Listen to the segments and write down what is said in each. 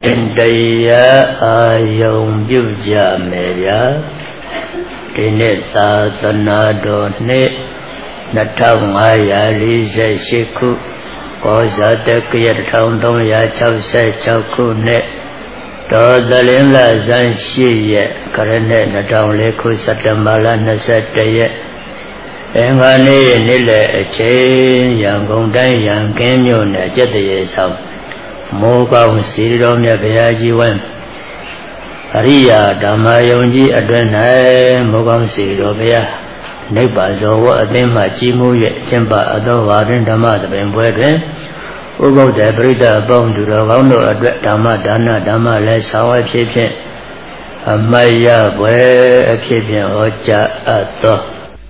Indaya ayong byuja meya Dine sasanado ne Natangaya lise shiku Kozate kiyat taung ya chause chauku ne Dodalin la zan shiye Karane natang leku satamala nasataye Engane nile eche Yang gongdan yang kenyo ne jataye sao Moga Siro Nebea Jiwan Aria Dama Yonji Adrenai Mogam Siro Bea Neba Zowa Adema Jimu Chemba Adovarin Dama the Bembuedre Ugo de Brida Bong to the Rondo Adret Dama Dana Dama Les Hawa Chipian Amaya Bue Chipian Ocha Ato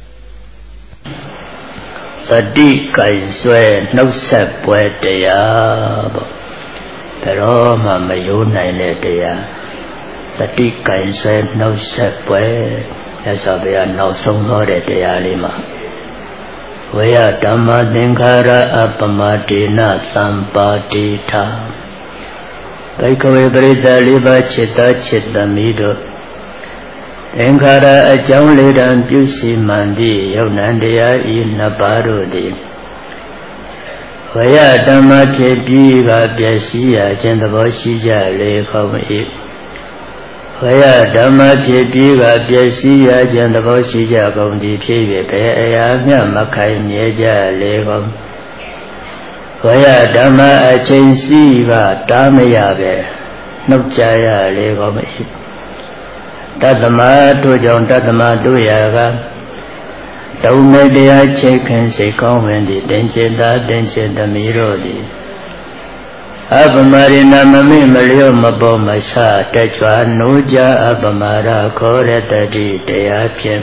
Sadi Kai Sue No Sep Puetea Pero mamayo na ineteya Tati kainse no sepwe Yasabiya no songhore teya lima Vaya dhamma thingkara apamadina sampadita Baikave parita liba chitta chitta mido Thingkara ajaung lidan pyusi mandi Yaunandeya inabaro di Vaya dhamma kepiga pyasiya chendabashija lekhamai Vaya dhamma kepiga pyasiya chendabashija kaundi pyewe peyaya makai myeja lekham Vaya dhamma achensiga dhammayabe nukjaya lekhamai Tathama tujaung tathama tuyaga Daume dea chekin se kawendi Denchenda mirodi Abamarina mami malio mabo masa Techwa nuja abamara kore tadi dea pyen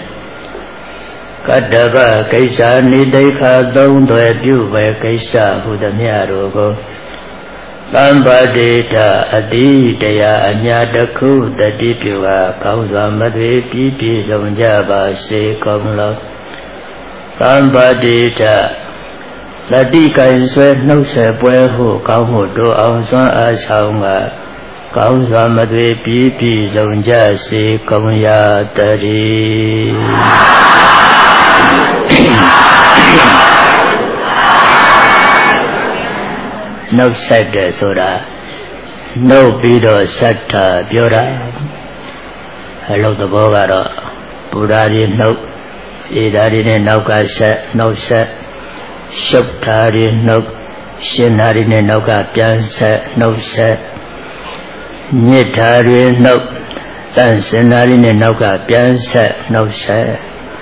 Kadaba kaisa nidekha dong dwe pyuwe kaisa hudamya rogo Sambadita adi dea anyadaku dadi pyuwa Kaunza madwe pipi zonjaba se kaunla Sambadita Lati kaiswe nukse pue hu Kau hu do aung suan a sao nga Kau suan madwe pipi zongja si kong ya tari Nuk satte soda Nuk pido satta pyoda Luk to boga ro Purari nuk Idari ne nauka set Nuk set Shukthari nuk Shinari ne nauka pyan set Nuk set Nyithari nuk Tansinari ne nauka pyan set Nuk set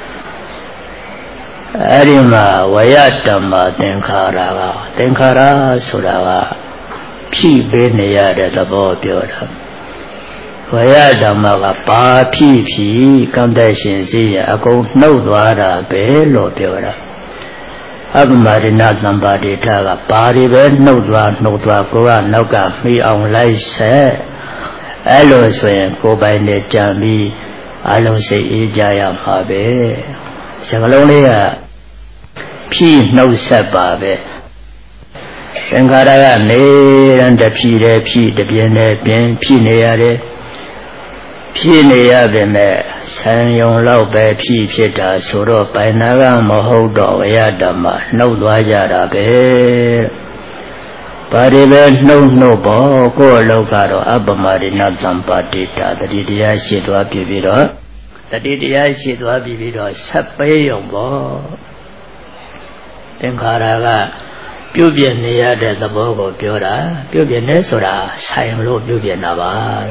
Arima Vayatama Thingkara Thingkara Suraga Phi Bene Yade Thabo Pyoda Vayatama Ga Pa Phi Phi Kamtai Shin Siya Akong Nau Dwara Be Lo Pyoda Abhamarina Thambadita Ga Pari Be Nau Dwa Koga Nauka Mi Aung Lai Se Alo Swen Ko Bai Ne Jambi Along Se Ijaya Ma Be Sakalong Leya Phi Nau Set Ba Be Thingkara Ga Neran Da Phi De Phi De Pyen De Pyen Phi Ne Yade Phi Ne Yade Me San Yong Lau Be Phi Phita Suro Pai Naga Mahou Do Vayatama Nau Dwa Jada Be Pari Be Nau Bo Ko Lauka Do Abhamarina Thambadita Tati Diya Shi Dwa Phi Do Tati Diya Shi Dwa Phi Do Sat Pe Yong Bo Thingkara Ga Pyu Pyen Ne Yade Thabo Ko Pyoda Pyu Pyen Ne Soda Saing Lo Pyu Pyen Na Ba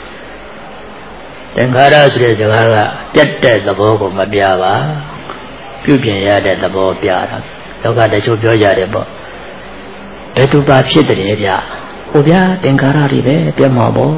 Thingkara Sure Sagaga Pyat De Thabo Ko Ma Pya Ba Pyu Pyen Yade Thabo Pya Ta Loka Tachu Pyo Jade Bo Betu Ba Phit Tare Pya Ho Pya Thingkara Ri Be Pya Ma Bo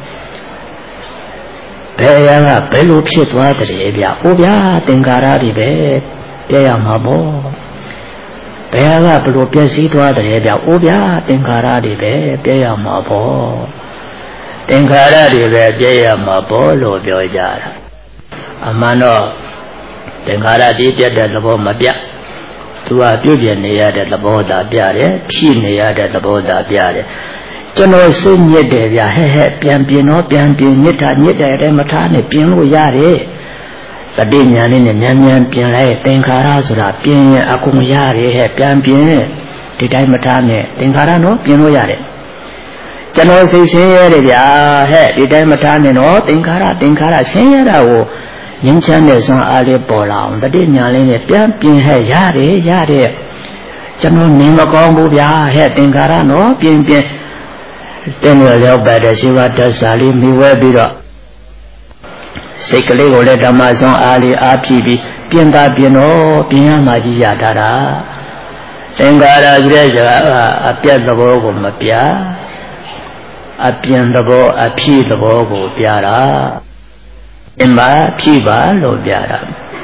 Beya Ga Be Lo Phit Twa Tare Pya Ho Pya Thingkara Ri Be Pya Ya Ma Bo Beya Ga Be Lo Pyasi Twa Tare Pya Ho Pya Thingkara Ri Be Pya Ya Ma Bo Thingkara Ri Be Pya Ya Ma Bo Lo Pyo Jada Amano Thingkara Di Pyat De Thabo Ma Pya Tu A Pyu Pyen Ne Yade Thabo Da Pya De Phi Ne Yade Thabo Da Pya De ကျွန်တော်စိတ်ညစ်တယ်ဗျာဟဲ့ပြန်ပြင်တော့ပြန်ပြင်ညစ်တာညစ်တယ်တဲ့မထားနဲ့ပြင်လို့ရတယ်တတိညာလေးနဲ့မြန်မြန်ပြင်လိုက်သင်္ခါရဆိုတာပြင်ရင်အကုန်ရတယ်ဟဲ့ပြန်ပြင်ဒီတိုင်းမထားနဲ့သင်္ခါရနော်ပြင်လို့ရတယ်ကျွန်တော်စိတ်ဆင်းရဲတယ်ဗျာဟဲ့ဒီတိုင်းမထားနဲ့နော်သင်္ခါရဆင်းရဲတာကိုငြိမ်းချမ်းတဲ့ဆွမ်းအားလေးပေါ်လာအောင်တတိညာလေးနဲ့ပြန်ပြင်ဟဲ့ရတယ်ကျွန်တော်နေမကောင်းဘူးဗျာဟဲ့သင်္ခါရနော်ပြင်တင်းရရောက်ပါတဲ့ရှိဝတ္တစာလေးမိဝဲပြီးတော့စိတ်ကလေးကိုလည်းဓမ္မဆွမ်းအားလေးအားဖြည့်ပြီးပြင်တော့ပြင်ရမှကြီးရတာသင်္ခါရကြဲအပြတ်သဘောကိုမပြအပြင်သဘောအဖြည့်သဘောကိုပြတာအင်းပါဖြည့်ပါလို့ပြတာ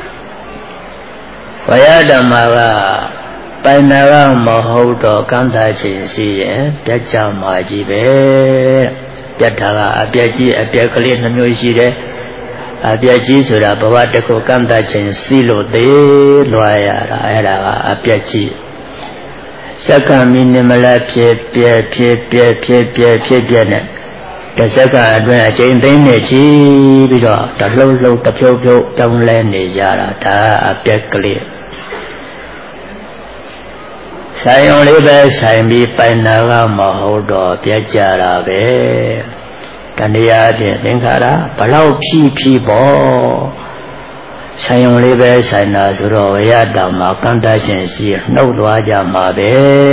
ဝယဓမ္မကပိုင်နာကမဟုတ်တော့ကံသာခြင်းရှိရင်ပြတ်ကြမှာကြီးပဲပြတ်တာကအပြတ်ကြီးအပြတ်ကလေးနှမျိုးရှိတယ်အပြတ်ကြီးဆိုတာဘဝတစ်ခုကံသာခြင်းစီလို့သေးလွှားရတာအဲ့ဒါကအပြတ်ကြီးစက္ကန့်မိနစ်မလားဖြစ်ပြနဲ့တစ်စက္ကန့်အတွင်းအချိန်သိမ်းနေချီပြီးတော့တလှုပ်တဖြုတ်တောင်းလဲနေကြတာဒါအပြတ်ကလေးဆိုင်ုံလေးပဲဆိုင်ပြီးပိုင်နာကမဟုတ်တော့ပြတ်ကြတာပဲတဏှာဖြင့်သင်္ခါရဘလောက်ဖြီးပေါ့ဆိုင်ုံလေးပဲဆိုင်တာဆိုတော့ဝိယဓမ္မကံတခြင်းရှိနှုတ်သွားကြမှာပဲ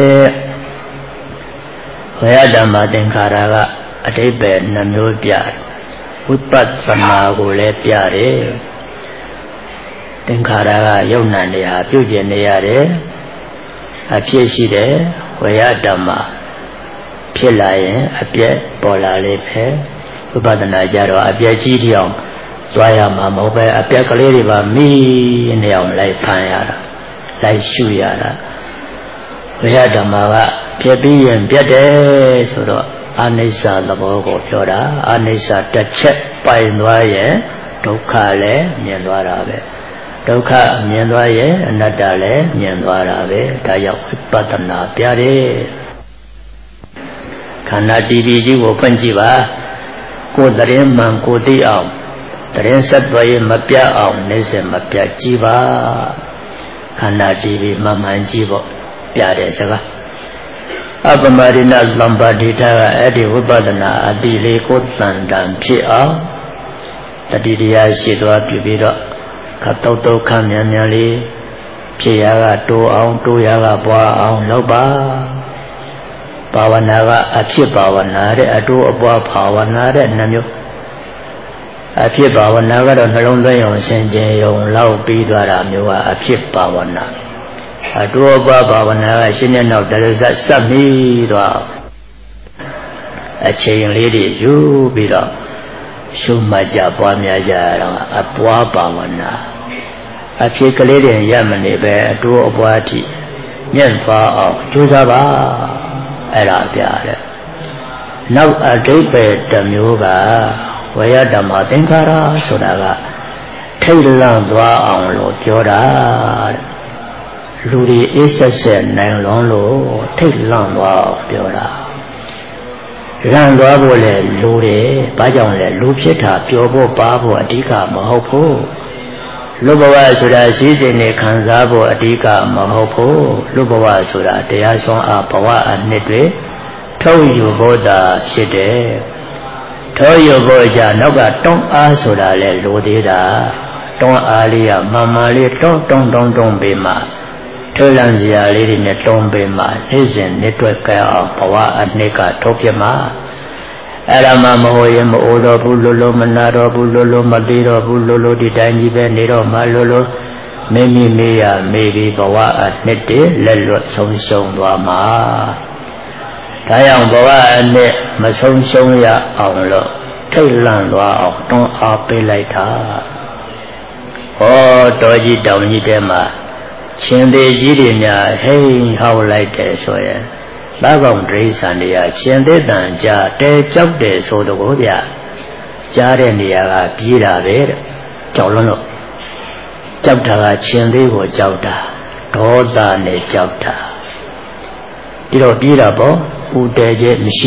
ဝိယဓမ္မသင်္ခါရကအတိပ္ပယ်နှမျိုးပြဝိပဿနာကိုလည်းပြတယ်သင်္ခါရကယုံနာနေဟာပြုပြင်နေရတယ်အဖြစ်ရှိတယ်ဝေယဓမ္မဖြစ်လာရင်အပြည့်ပေါ်လာလိမ့်မယ်ဝိပဿနာကြတော့အပြည့်ကြီးတောင်သွားရမှာမဟုတ်ပဲအပြည့်ကလေးတွေပါမိနေအောင်လိုက်ဖန်ရတာလိုက်ရှုရတာဝေယဓမ္မကဖြစ်ပြီးရင်ပြတ်တယ်ဆိုတော့အနိစ္စသဘောကိုပြောတာအနိစ္စတစ်ချက်ပိုင်သွားရင်ဒုက္ခလည်းမြင်သွားတာပဲဒုက္ခမြင်သွားရဲ့အနတ္တလည်းမြင်သွားတာပဲဒါကြောင့်ဝိပဿနာပြတယ်ခန္ဓာတီးပြီးကြီးကိုဖွင့်ကြည့်ပါကိုယ်တရင်မှန်ကိုသိအောင်တရင်ဆက်သွယ်ရင်မပြတ်အောင်နေစမပြတ်ကြည့်ပါခန္ဓာတီးပြီးမှန်ကြည့်ဖို့ပြတယ်စကားအပမရိဏသံပါတိတာကအဲ့ဒီဝိပဿနာအတိလေးကိုသံတန်ဖြစ်အောင်တတိတရားရှိသွားပြီးတော့ခတ်တုတ်ခမ်းမြန်လေးဖြစ်ရကတိုးအောင်တိုးရကပွားအောင်လုပ်ပါဘာဝနာကအဖြစ်ဘာဝနာတဲ့အတိုးအပွားဘာဝနာတဲ့နှမျိုးအဖြစ်ဘာဝနာကတော့နှလုံးသွင်းအောင်ဆင်ခြင်ရုံလောက်ပြီးသွားတာမျိုးကအဖြစ်ဘာဝနာအတိုးအပွားဘာဝနာကရှင်းတဲ့နောက်တရဇတ်စပ်ပြီးတော့အချိန်လေးတွေယူပြီးတော့ရှုမှတ်ကြပွားများကြတော့အပွားဘာဝနာအဖြစ်ကလေးတွေရမနေပဲအတိုးအပွားအထိမြင့်သွားအောင်ကြိုးစားပါအဲ့ဒါပြတယ်နောက်အဓိပ္ပာယ်တစ်မျိုးကဝေယဓမ္မသင်္ခါရဆိုတာကထိတ်လန့်သွားအောင်လို့ပြောတာလူတွေအေးဆက်ဆက်နိုင်လွန်လို့ထိတ်လန့်သွားအောင်ပြောတာလန့်သွားဖို့လေလူတွေဘာကြောင့်လဲလူဖြစ်တာပျော်ဖို့ပါဖို့အဓိကမဟုတ်ဘူးလူဘဝဆိုတာရှိစဉ်နဲ့ခံစားဖို့အဓိကမဟုတ်ဘူးလူဘဝဆိုတာတရားဆုံးအဘဝအနှစ်တွေထုတ်ယူဖို့သာဖြစ်တယ်ထုတ်ယူဖို့ကြနောက်ကတွန်းအားဆိုတာလေလိုသေးတာတွန်းအားလေးကမှန်မှန်လေးတွန်းပေးမှထွေးလန့်စရာလေးတွေနဲ့တွန်းပေးမှနေ့စဉ်နေ့တွက်ကဲအောင်ဘဝအနှစ်ကထုတ်ပြမှအဲ့ဒါမှမဟုတ်ရင်မအိုတော့ဘူးလို့မနာတော့ဘူးလို့မသေးတော့ဘူးလို့ဒီတိုင်းကြီးပဲနေတော့မှလို့မိမိမေးရမေးပြီးဘဝအနှစ်တည်းလက်လွတ်ဆုံးရှုံးသွားမှာဒါကြောင့်ဘဝအနှစ်မဆုံးရှုံးရအောင်လို့ထိတ်လန့်သွားအောင်တွန်းအားပေးလိုက်တာဟောတော်ကြီးတောင်ကြီးတဲမှာရှင်သေးကြီးတွေများဟိန်းဟောက်လိုက်တယ်ဆိုရင်သားကောင်ဒိဋ္ဌာန်တွေကရှင်သေးတန်ကြတဲကြောက်တယ်ဆိုတော့ဗျာကြားတဲ့နေရာကပြေးတာပဲတဲ့ကြောက်လွန်းလို့ကြောက်တာကရှင်သေးကိုကြောက်တာဒေါသနဲ့ကြောက်တာဒီတော့ပြေးတာပေါ့ဦးတဲကျဲမရှိ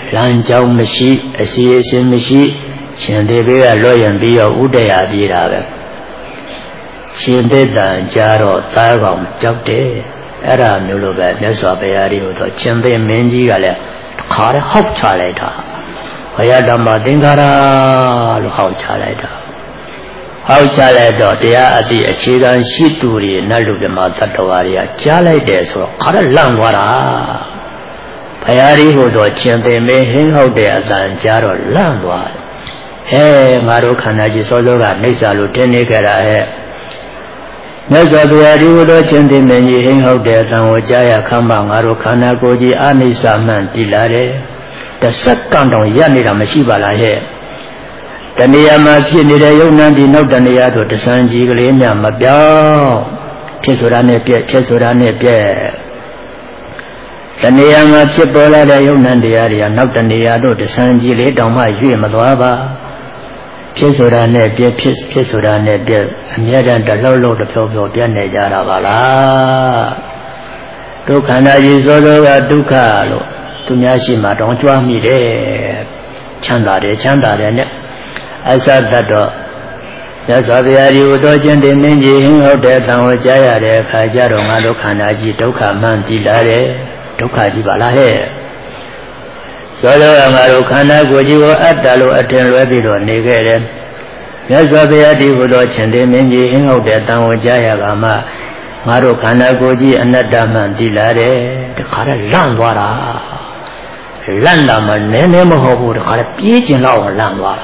လမ်းကြောင်းမရှိအစီအစဉ်မရှိရှင်သေးဘေးကလွတ်ရင်ပြီးတော့ဥဒရာပြေးတာပဲရှင်သေးတန်ကြတော့သားကောင်ကြောက်တယ်အဲ့ဒါမျိုးလိုပဲမြတ်စွာဘုရားကြီးဟိုတော့ရှင်သေးမင်းကြီးကလည်းခါရဟောက်ချလိုက်တာဘုရားဓမ္မသင်္ကာရလို့ဟောက်ချလိုက်တာဟောက်ချလိုက်တော့တရားအတိအခြေခံရှိသူတွေနတ်လူဓမ္မသတ္တဝါတွေကကြားလိုက်တယ်ဆိုတော့ခါရလန့်သွားတာဘုရားကြီးဟိုတော့ရှင်သေးမင်းဟင်းဟုတ်တဲ့အတန်ကြားတော့လန့်သွားငါတို့ခန္ဓာကြီးစောစောကနှိစ္စလို့တင်းနေကြတာမြတ်စွာဘုရားဒီလိုချင်းတင်မင်းကြီးဟင်းဟုတ်တဲ့အတန်ကိုကြားရခမ်းပါငါတို့ခန္ဓာကိုယ်ကြီးအနိစ္စမှန်တည်လာတယ်တစ်စက္ကန့်တောင်ရပ်နေတာမရှိပါလားတဏှာမှာဖြစ်နေတဲ့ယုံနာဒီနောက်တဏှာတို့တဆန်းကြီးကလေးများမပြောင်းဖြစ်ဆိုတာနဲ့ပြက်ဖြစ်ဆိုတာနဲ့ပြက်တဏှာမှာဖြစ်ပေါ်လာတဲ့ယုံနာတရားတွေကနောက်တဏှာတို့တဆန်းကြီးလေးတောင်မှရွေ့မသွားပါဖြစ်ဆိုတာနဲ့ပြည့်ဖြစ်ဆိုတာနဲ့ပြည့်အမြဲတမ်းတလှုပ်လှုပ်တဖြောဖြောပြတ်နေကြတာပါလားဒုက္ခန္တာကြီးစောစောကဒုက္ခလို့သူများရှိမှတောင်ကြွားမိတယ်ချမ်းသာတယ်နဲ့အစတတ်တော့မြတ်စွာဘုရားကြီးဟူသောခြင်းတင်မင်းကြီးဟင်းဟုတ်တဲ့တန်ကိုကြားရတဲ့အခါကျတော့ငါဒုက္ခန္တာကြီးဒုက္ခမှန်တည်လာတယ်ဒုက္ခကြီးပါလားသောသောငါတို့ခန္ဓာကိုယ်ကြီးကိုအတ္တလို့အထင်လွဲပြီးတော့နေခဲ့တယ်မြတ်စွာဘုရားဒီဘုတော်ရှင်သေမင်းကြီးဟင်းဟုတ်တဲ့တန်ဝန်ကြားရကမှငါတို့ခန္ဓာကိုယ်ကြီးအနတ္တမှန်တည်လာတယ်တခါတည်းလန့်သွားတာလန့်တာမှနည်းနည်းမဟုတ်ဘူးတခါတည်းပြေးကျင်တော့လန့်သွားတာ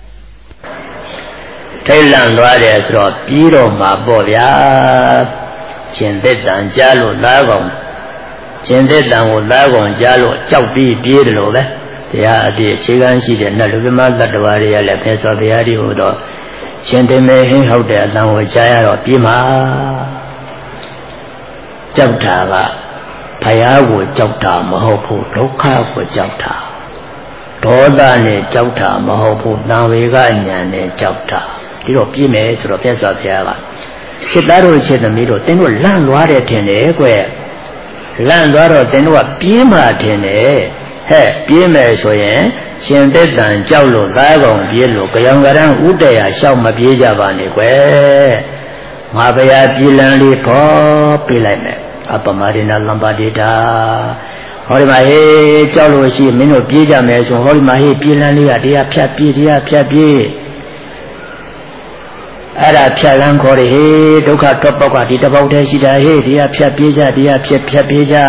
ထိတ်လန့်သွားတယ်ဆိုတော့ပြေးတော့မှာပေါ့ဗျာရှင်သက်တန်ကြားလို့သားကောင်ရှင်သက်တန်ကိုသားကောင်ကြားလို့ကြောက်ပြီးပြေးတယ်လို့ပဲတရားအပြည့်အခြေခံရှိတဲ့နတ်လူဓမ္မသတ္တဝါတွေကလည်းဖေသောတရားတွေဟိုတော့ရှင်သေမေဟင်းဟုတ်တဲ့အတန်ကိုကြားရတော့ပြေးမှာကြောက်တာကဘုရားကိုကြောက်တာမဟုတ်ဘူးဒုက္ခကိုကြောက်တာဒေါသနဲ့ကြောက်တာမဟုတ်ဘူးသံဝေကညာနဲ့ကြောက်တာဒီတော့ပြေးမယ်ဆိုတော့ဖေသောဘုရားကစိတ်သားတို့စိတ်သမီးတို့သင်တို့လန့်သွားတယ်ထင်တယ်ကွလန့်သွားတော့သင်တို့ကပြေးမှထင်တယ်ပြေးမယ်ဆိုရင်ရှင်သက်တန်ကြောက်လို့သားကောင်ပြေးလို့ကြောင်ကရန်ဥတရာလျှောက်မပြေးကြပါနဲ့ကွငါဘုရားပြေးလန်းလေးပေါ်ပြေးလိုက်မယ်အပမရိဏလံပါတိတာဟောဒီမှာဟေးကြောက်လို့ရှိမင်းတို့ပြေးကြမယ်ဆိုဟောဒီမှာဟေးပြေးလန်းလေးကတရားဖြတ်ပြေးတရားဖြတ်ပြေးအဲ့ဒါဖြတ်လန်းခေါ်တယ်ဟေးဒုက္ခထွက်ပေါက်ကဒီတစ်ပေါက်တည်းရှိတာဟေးတရားဖြတ်ပြေးကြတရားဖြတ်ပြေးကြ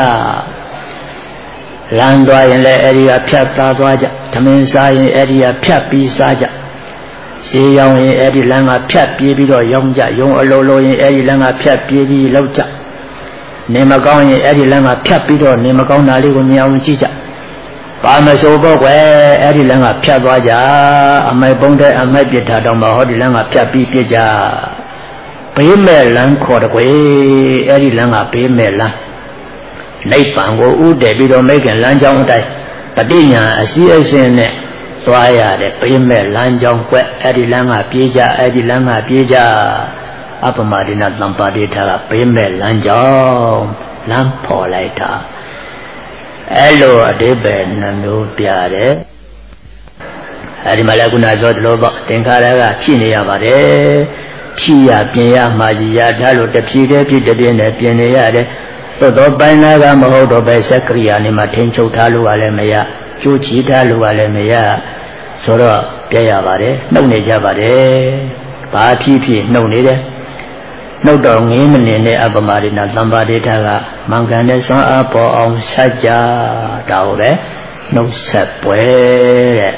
လမ်းသွားရင်လည်းအဲ့ဒီကဖြတ်သားသွားကြသမင်းစားရင်အဲ့ဒီကဖြတ်ပြီးစားကြဈေးရောင်းရင်အဲ့ဒီလမ်းကဖြတ်ပြေးပြီးတော့ရောင်းကြရုံအလုံးလုံးရင်အဲ့ဒီလမ်းကဖြတ်ပြေးပြီးလောက်ကြနေမကောင်းရင်အဲ့ဒီလမ်းကဖြတ်ပြီးတော့နေမကောင်းတာလေးကိုမြင်အောင်ကြည့်ကြပါမစိုးပေါ့ကွယ်အဲ့ဒီလမ်းကဖြတ်သွားကြအမိုက်ပုံးတဲ့အမိုက်ပြစ်ထားတော့မှဟောဒီလမ်းကဖြတ်ပြီးပြစ်ကြဘေးမဲ့လမ်းခေါ်တယ်ကွယ်အဲ့ဒီလမ်းကဘေးမဲ့လမ်းနိဗ္ဗာန်ကိုဥတည်ပြီးတော့မိခင်လမ်းကြောင်းအတိုင်းတတိညာအစည်းအစင်းနဲ့သွားရတဲ့ဘေးမဲ့လမ်းကြောင်းကွက်အဲ့ဒီလမ်းကပြေးကြအဲ့ဒီလမ်းကပြေးကြအပမရိဏတံပါတိထာကဘေးမဲ့လမ်းကြောင်းလမ်းဖော်လိုက်တာအဲ့လိုအဓိပ္ပာယ်နှမျိုးပြတယ်အဲ့ဒီမှာလည်းခုနပြောသလိုပေါ့သင်္ခါရကဖြစ်နေရပါတယ်ဖြစ်ရပြင်ရမှာကြီးရဒါလို့တဖြည်းတည်းဖြစ်တဲ့နဲ့ပြင်နေရတယ်သို့တော့ပိုင်းနာကမဟုတ်တော့ပဲစက္ကရိယာနေမှာထိန်ချုပ်ထားလို့ကလည်းမရကျိုးချီထားလို့ကလည်းမရဆိုတော့ပြရပါတယ်နှုတ်နေကြပါတယ်ဘာဖြစ်ဖြစ်နှုတ်နေတယ်နှုတ်တော်ငင်းမနေတဲ့အပမရိဏသံပါတိထာကမင်္ဂန်နဲ့ဆွမ်းအားပေါ်အောင်ဆက်ကြဒါကိုပဲနှုတ်ဆက်ပွဲတဲ့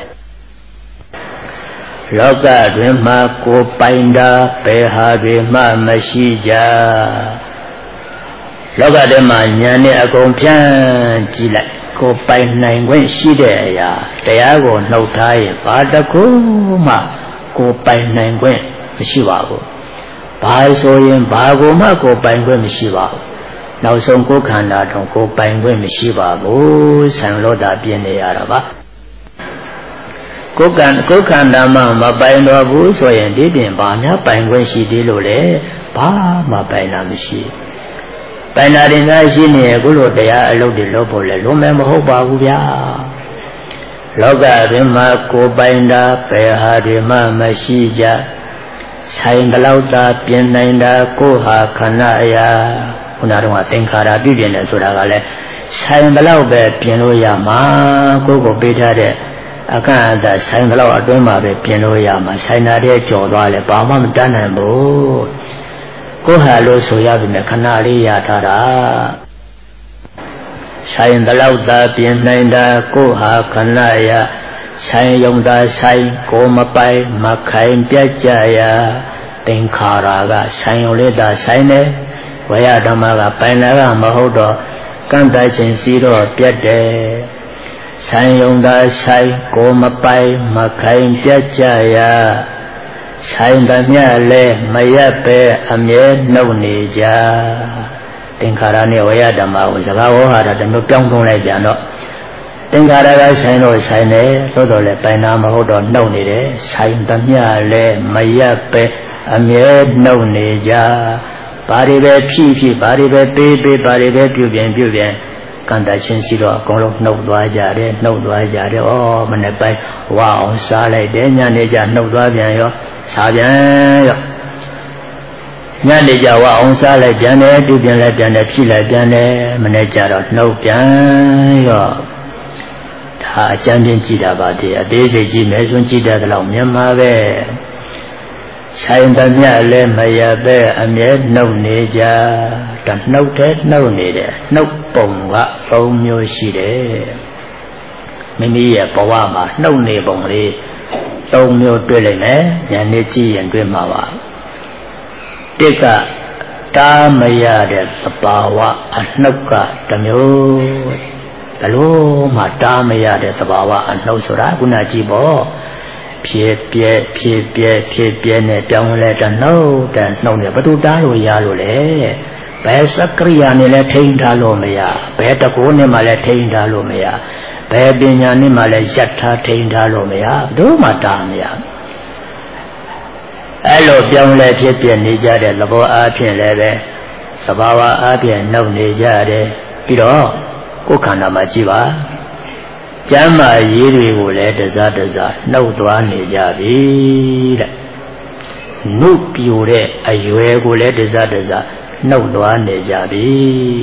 လောကတွင်မှာကိုပိုင်တာဘယ်ဟာတွေမှမရှိကြလောကထဲမှာညာနဲ့အကုန်ဖြန်းကြည့်လိုက်ကိုပိုင်နိုင်ခွင့်ရှိတဲ့အရာတရားကိုနှုတ်ထားရင်ဘာတစ်ခုမှကိုပိုင်နိုင်ခွင့်မရှိပါဘူးဘာဆိုရင်ဘာကိုမှကိုပိုင်ခွင့်မရှိပါဘူးနောက်ဆုံးကိုခန္ဓာတော့ကိုပိုင်ခွင့်မရှိပါဘူးဆံလို့တာပြင်းနေရတာပါကိုခန္ဓာမှမပိုင်တော့ဘူးဆိုရင်ဒီပြင်ဘာများပိုင်ခွင့်ရှိသေးလို့လဲဘာမှပိုင်တာမရှိပိုင်တာတင်သားရှိနေခုလိုတရားအလုပ်တွေလုပ်ဖို့လဲလုံးမဲမဟုတ်ပါဘူးဗျာလောကအတွင်းမှာကိုယ်ပိုင်တာဘယ်ဟာတွေမှမရှိကြဆိုင်တလောက်သာပြင်နိုင်တာကိုယ်ဟာခန္ဓာအရာခုနကတော့သင်္ခါရပြုပြင်တယ်ဆိုတာကလည်းဆိုင်တလောက်ပဲပြင်လို့ရမှာကိုယ်ကိုပေးထားတဲ့အကန့်အသတ်ဆိုင်တလောက်အတွင်းမှာပဲပြင်လို့ရမှာဆိုင်တာတဲ့ကြော်သွားလဲဘာမှမတတ်နိုင်ဘူးကိုယ်ဟာလို့ဆိုရပြီနဲ့ခဏလေးရထားတာဆိုင်တလောက်သာပြင်နိုင်တာကိုယ်ဟာခန္ဓာအရာဆိုင်ယုံသာဆိုင်ကိုမပိုင်မခိုင်ပြတ်ကြရာသင်္ခါရကဆိုင်ယုံလေးသာဆိုင်နေဝေယဓမ္မကပိုင်လာကမဟုတ်တော့ကန့်တတ်ခြင်းစီတော့ပြတ်တယ်ဆိုင်ယုံသာဆိုင်ကိုမပိုင်မခိုင်ပြတ်ကြရာဆိုင်သမျှလဲမရက်ပဲအမြဲနှုတ်နေကြသင်္ခါရနဲ့ဝေယဓမ္မကိုစကားဝေါဟာတာတမျိုးပြောင်းသုံးလိုက်ပြန်တော့သင်္ခါရကဆိုင်တော့ဆိုင်တယ်သို့တော်လည်းပိုင်နာမဟုတ်တော့နှုတ်နေတယ်ဆိုင်သမျှလဲမရက်ပဲအမြဲနှုတ်နေကြဘာတွေပဲဖြည့်ဖြည့်ဘာတွေပဲပေးပေးဘာတွေပဲပြုပြင်ပြုပြင်ကံတချင်းရှိတော့အကုန်လုံးနှုတ်သွားကြတယ်နှုတ်သွားကြတယ်ဩမနေ့ပိုင်းဝအောင်စားလိုက်တယ်ညနေကျနှုတ်သွားပြန်ရောစားပြန်ရောညနေကျဝအောင်စားလိုက်ပြန်တယ်ပြုပြင်လိုက်ပြန်တယ်ဖြည့်လိုက်ပြန်တယ်မနေ့ကျတော့နှုတ်ပြန်ရောဒါအကျဉ်းချင်းကြည့်တာပါတည်းအသေးစိတ်ကြည့်မယ်ဆိုကြည့်တဲ့လောက်မြန်မာပဲဆိုင်သမျှလည်းမရပဲအမြဲနှုတ်နေကြဒါနှုတ်တဲ့နှုတ်နေတယ်နှုတ်ပုံက၃မျိုးရှိတယ်မိမိရဲ့ဘဝမှာနှုတ်နေပုံလေး၃မျိုးတွေ့လိုက်မယ်ဉာဏ်နဲ့ကြည့်ရင်တွေ့မှာပါတစ်ကတားမရတဲ့သဘာဝအနှုတ်ကတစ်မျိုးဘလို့မှတားမရတဲ့သဘာဝအနှုတ်ဆိုတာခုနကြည့်ပေါ့ဖြစ်ပြဲဖြစ်ပြဲဖြစ်ပြဲနဲ့ပြောင်းလဲတဲ့နှုတ်နဲ့ဘယ်သူတားလို့ရလို့လဲဘယ်စကရိယာနဲ့လည်းထိန်းထားလို့မရဘယ်တကူနဲ့မှလည်းထိန်းထားလို့မရဘယ်ပညာနဲ့မှလည်းရပ်ထားထိန်းထားလို့မရဘယ်သူမှတားမရအဲ့လိုပြောင်းလဲဖြစ်ပြနေကြတဲ့သဘောအားဖြင့်လည်းပဲသဘာဝအားဖြင့်နှုတ်နေကြတယ်ပြီးတော့ကိုယ်ခန္ဓာမှာကြည့်ပါကျမ်းမာရေးတွေကိုလည်းတစားတစားနှုတ်သွားနေကြပြီတဲ့နှုတ်ပြိုတဲ့အရွယ်ကိုလည်းတစားတစားနှုတ်သွားနေကြပြီ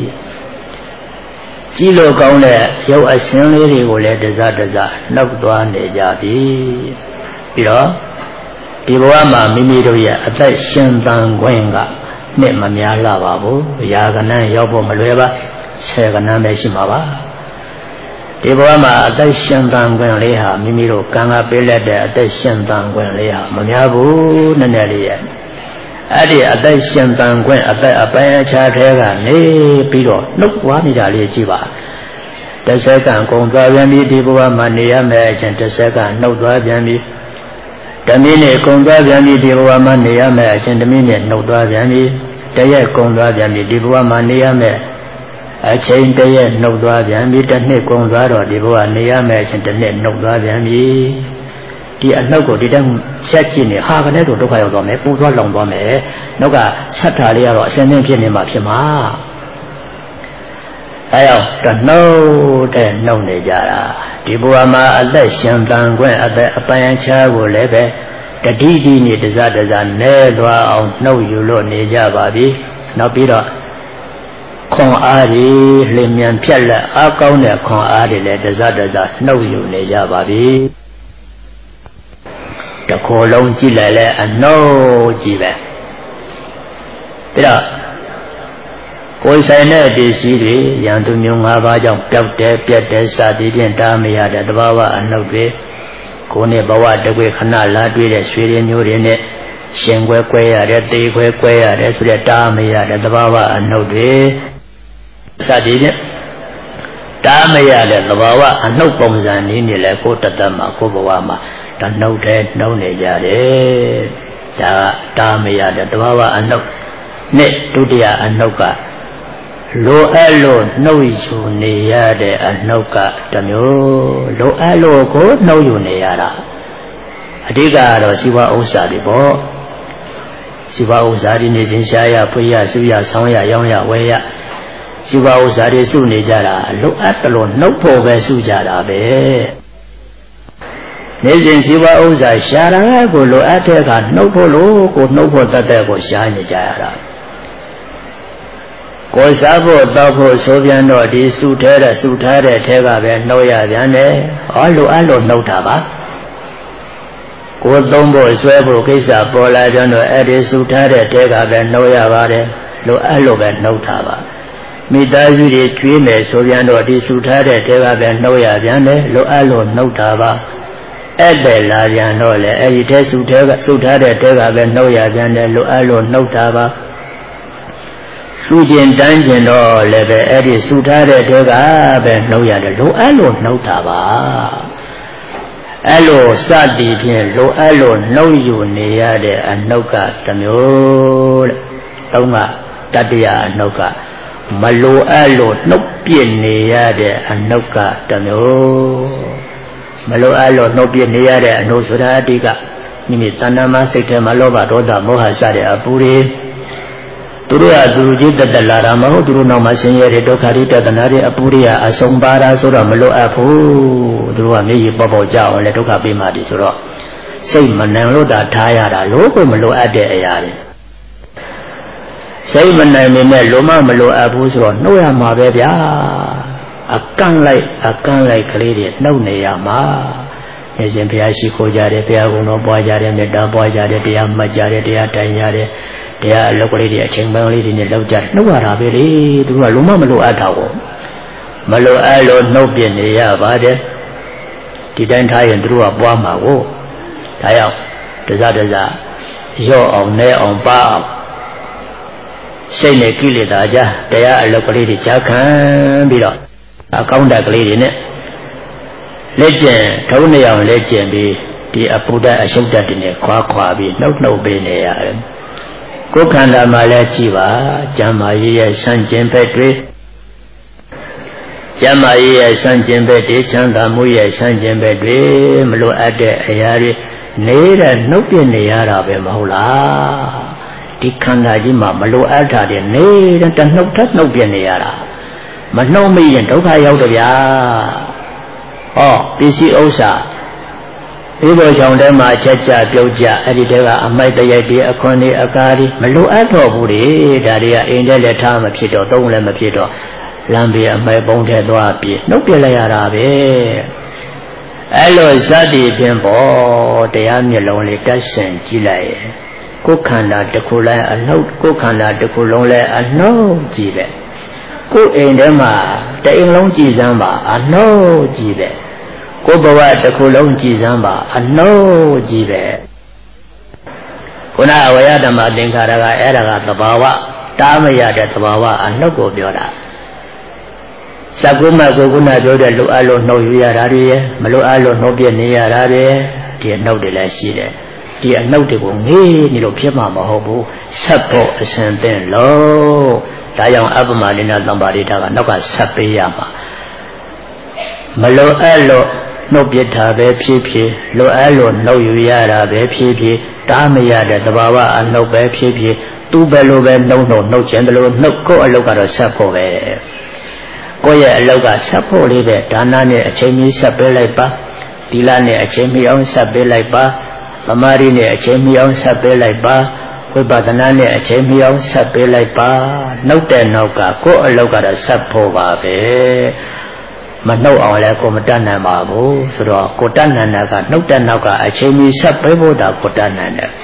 ကြည့်လို့ကောင်းတဲ့ရုပ်အစင်းလေးတွေကိုလည်းတစားတစားနှုတ်သွားနေကြပြီပြီးတော့ဒီဘဝမှာမိမိတို့ရဲ့အသက်ရှင်သန်ခွင့်ကနှစ်မများလာပါဘူးရာဂဏန်းရောက်ဖို့မလွယ်ပါဆယ်ကဏန်းပဲရှိမှာပါဒီဘဝမှာအသက်ရှင်သန်ခွင့်လေးဟာမိမိတို့ကံကပေးလက်တဲ့အသက်ရှင်သန်ခွင့်လေးဟာမများဘူးနည်းနည်းလေးရဲ့အဲ့ဒီအသက်ရှင်သန်ခွင့်အသက်အပိုင်းအခြားထဲကနေပြီးတော့နှုတ်သွားနေတာလေးကြည့်ပါတစ်စက္ကန့်ကုန်သွားပြန်ပြီဒီဘဝမှာနေရမယ်အချင်းတစ်စက္ကန့်နှုတ်သွားပြန်ပြီဓမိနဲ့ကုန်သွားပြန်ပြီဒီဘဝမှာနေရမယ်အချင်းဓမိနဲ့နှုတ်သွားပြန်ပြီတရက်ကုန်သွားပြန်ပြီဒီဘဝမှာနေရမယ်အချိန်တရက်နှုတ်သွားပြန်ပြီတစ်နှစ်ကုန်သွားတော့ဒီဘဝနေရမယ်အချိန်တစ်နှစ်နှုတ်သွားပြန်ပြီဒီအနှုတ်ကိုဒီတိုင်းဆက်ကြည့်နေဟာကလည်းဆိုဒုက္ခရောက်သွားမယ်ပူသွားလောင်သွားမယ်နောက်ကဆက်ထားလေးကတော့အစင်းစင်းဖြစ်နေမှာဖြစ်မှာအဲရောက်တော့နှုတ်နေကြတာဒီဘဝမှာအသက်ရှင်သန်ခွင့်အသက်အပန်းအခြားကိုလည်းပဲတတိတိနဲ့တစားတစားနဲသွားအောင်နှုတ်ယူလို့နေကြပါပြီနောက်ပြီးတော့ခွန်အားတွေလျင်မြန်ဖြတ်လက်အားကောင်းတဲ့ခွန်အားတွေလည်းတစားတစားနှုတ်ယူနေကြပါပြီတခိုးလုံးကြည့်လိုက်လဲအနှုတ်ကြည့်ပဲပြီးတော့ကိုယ်ဆိုင်တဲ့ပစ္စည်းတွေရန်သူမျိုး၅ပါးကြောင့်ပျောက်တယ်ပြက်တယ်စသည်ဖြင့်တားမရတဲ့တဘာဝအနှုတ်တွေကိုယ်နဲ့ဘဝတကွေခဏလာတွေ့တဲ့ဆွေရင်းမျိုးတွေနဲ့ရှင်ခွဲကွဲရတယ်တေခွဲကွဲရတယ်ဆိုတဲ့တားမရတဲ့တဘာဝအနှုတ်တွေစသည်ဖြင့်တားမရတဲ့တဘာဝအနှုတ်ပုံစံနည်းနဲ့လဲကိုယ်တသက်မှာကိုယ်ဘဝမှာဒါနှုတ်တယ်နှုတ်နေကြတယ်ဒါတားမရတဲ့တဘာဝအနှုတ်နဲ့ဒုတိယအနှုတ်ကလိုအပ်လို့နှုတ်ယူနေရတဲ့အနှုတ်ကတစ်မျိုးလိုအပ်လို့ကိုနှုတ်ယူနေရတာအဓိကကတော့စီဝါဥစ္စာတွေပေါ့စီဝါဥစ္စာတွေနေစဉ်ရှားရဖွေးရစုရဆောင်းရရောင်းရဝဲရစီဝါဥစ္စာတွေစုနေကြတာလိုအပ်တယ်လို့နှုတ်ဖို့ပဲစုကြတာပဲနေစဉ်စီဝါဥစ္စာရှာရကိုလိုအပ်တဲ့ကနှုတ်ဖို့လို့ကိုနှုတ်ဖို့တတ်တဲ့ကိုရှာနေကြရတာကိုစားဖို့တောက်ဖို့ဆိုပြန်တော့ဒီစုထားတဲ့ထဲကပဲနှုတ်ရပြန်တယ်ဟောလိုအပ်လို့နှုတ်တာပါကိုသုံးဖို့ဆွဲဖို့ကိစ္စပေါ်လာကြတော့အဲ့ဒီစုထားတဲ့ထဲကပဲနှုတ်ရပါတယ်လိုအပ်လို့ပဲနှုတ်တာပါမိသားစုတွေကျွေးမယ်ဆိုပြန်တော့ဒီစုထားတဲ့ထဲကပဲနှုတ်ရပြန်တယ်လိုအပ်လို့နှုတ်တာပါအဲ့တဲ့လာပြန်တော့လေအဲ့ဒီထဲစုထားတဲ့ထဲကပဲနှုတ်ရပြန်တယ်လိုအပ်လို့နှုတ်တာပါလူကျင်တန်းကျင်တော့လည်းပဲအဲ့ဒီစုထားတဲ့ထဲကပဲနှုတ်ရတယ်လိုအပ်လို့နှုတ်တာပါအဲ့လိုစသည်ဖြင့်လိုအပ်လို့နှုတ်ယူနေရတဲ့အနှုတ်ကတစ်မျိုးတဲ့သုံးကတတ္တယအနှုတ်ကမလိုအပ်လို့နှုတ်ပြစ်နေရတဲ့အနှုတ်ကတစ်မျိုးမလိုအပ်လို့နှုတ်ပြစ်နေရတဲ့အနှုတ်ဆိုတာအတိကမိမိသဏ္ဍာန်မှာစိတ်ထဲမှာလောဘဒေါသမောဟစတဲ့အပူတွေသူတို့ကသူကြီးတက်တက်လာတာမဟုတ်သူတို့နောက်မှာဆင်းရဲတဲ့ဒုက္ခတွေတဒနာတွေအပူတွေအဆုံးပါတာဆိုတော့မလိုအပ်ဘူးသူတို့ကမျက်ရည်ပေါပေါကြအောင်လေဒုက္ခပေးမှတည်ဆိုတော့စိတ်မနှံလို့သာထားရတာလို့ကိုမလိုအပ်တဲ့အရာတွေစိတ်မနှံနေနဲ့လိုမမလိုအပ်ဘူးဆိုတော့နှုတ်ရမှာပဲဗျာအကန့်လိုက်ကလေးတွေနှုတ်နေရမှာအရှင်ဘုရားရှိခိုးကြတယ်ဘုရားကုံတော်ပွားကြတယ်မေတ္တာပွားကြတယ်တရားမှတ်ကြတယ်တရားတိုင်ကြတယ်တရားအလုပ်ကလေးတွေအချိန်ပိုင်းလေးတွေနဲ့လောက်ကြနှုတ်ရတာပဲလေသူကလုံးမမလိုအပ်တာကိုမလိုအပ်လို့နှုတ်ပြနေရပါတယ်ဒီတိုင်းထားရင်သူတို့ကပွားမှာကိုဒါကြောင့်တစားရော့အောင်နဲအောင်ပါအောင်စိတ်နဲ့ကိလေသာကြတရားအလုပ်ကလေးတွေကြားခံပြီးတော့အကောင်းတက်ကလေးတွေနဲ့လက်ကျင်ထုံးနေအောင်လက်ကျင်ပြီးဒီအပုဒ္ဒအရှုဒ္ဒတွေနဲ့ခွာပြီးနှုတ်ပေးနေရတယ်ကိုယ်ခန္ဓာမှာလည်းကြည်ပါကျမ်းမာရေးရဲ့ဆန့်ကျင်ဘက်တွေကျမ်းမာရေးရဲ့ဆန့်ကျင်ဘက်တွေချမ်းသာမှုရဲ့ဆန့်ကျင်ဘက်တွေမလိုအပ်တဲ့အရာတွေနေတဲ့နှုတ်ပြနေရတာပဲမဟုတ်လားဒီခန္ဓာကြီးမှာမလိုအပ်တာတွေနေတဲ့တနှုတ်ထက်နှုတ်ပြနေရတာမနှုတ်မိရင်ဒုက္ခရောက်တယ်ဗျာဟောပစ္စည်းဥစ္စာဒီလိုကြောင့်တည်းမှာချက်ကြပြုတ်ကြအဲ့ဒီတည်းကအမိုက်တရိုက်တွေအခွန်တွေအကားတွေမလိုအပ်တော့ဘူးလေဒါတွေကအိမ်ထဲလည်းထားမဖြစ်တော့သုံးလည်းမဖြစ်တော့လမ်းပြေအမိုက်ပုံးထဲသွားပြေနှုတ်ပြလိုက်ရတာပဲအဲ့လိုစသည်ဖြင့်ပေါ့တရားမျက်လုံးလေးတက်ဆင်ကြည့်လိုက်ကိုယ်ခန္ဓာတစ်ခုလည်းအနှုတ်ကိုယ်ခန္ဓာတစ်ခုလုံးလည်းအနှုတ်ကြည့်ပဲကိုယ်အိမ်ထဲမှာတအိမ်လုံးကြည်စမ်းပါအနှုတ်ကြည့်ပဲကိုယ်ဘဝတစ်ခုလုံးကြည်စမ်းပါအနှုတ်ကြည့်ပဲခုနအဝယဓမ္မသင်္ခါရကအဲ့ဒါကသဘာဝတားမရတဲ့သဘာဝအနှုတ်ကိုပြောတာစကုမကိုခုနပြောတဲ့လိုအပ်လို့နှုတ်ယူရတာတွေမလိုအပ်လို့နှုတ်ပြနေရတာတွေဒီအနှုတ်တွေလည်းရှိတယ်ဒီအနှုတ်တွေကိုငေးနေလို့ဖြစ်မှာမဟုတ်ဘူးဆက်ဖို့အစဉ်သင်လို့ဒါကြောင့်အပ္ပမနိနာသံပါရိတာကနောက်ကဆက်ပေးရမှာမလိုအပ်လို့နှုတ်ပြတာပဲဖြစ်ဖြစ်လိုအပ်လို့နှုတ်ယူရတာပဲဖြစ်ဖြစ်တားမရတဲ့သဘာဝအနှုတ်ပဲဖြစ်ဖြစ်သူ့ပဲလိုပဲနှုတ်ခြင်းတယ်လို့နှုတ်ကိုအလုပ်ကတော့ဆက်ဖို့ပဲကိုယ့်ရဲ့အလုပ်ကဆက်ဖို့လေးပဲဒါနနဲ့အချိန်ကြီးဆက်ပေးလိုက်ပါသီလနဲ့အချိန်မီအောင်ဆက်ပေးလိုက်ပါသမာဓိနဲ့အချိန်မီအောင်ဆက်ပေးလိုက်ပါဝိပဿနာနဲ့အချိန်မီအောင်ဆက်ပေးလိုက်ပါနှုတ်တဲ့နောက်ကကိုယ့်အလုပ်ကတော့ဆက်ဖို့ပါပဲမနှုတ်အောင်လည်းကိုမတတ်နိုင်ပါဘူးဆိုတော့ကိုတတ်နိုင်တာကနှုတ်တဲ့နောက်ကအချိန်မီဆက်ပေးဖို့တာကိုတတ်နိုင်တယ်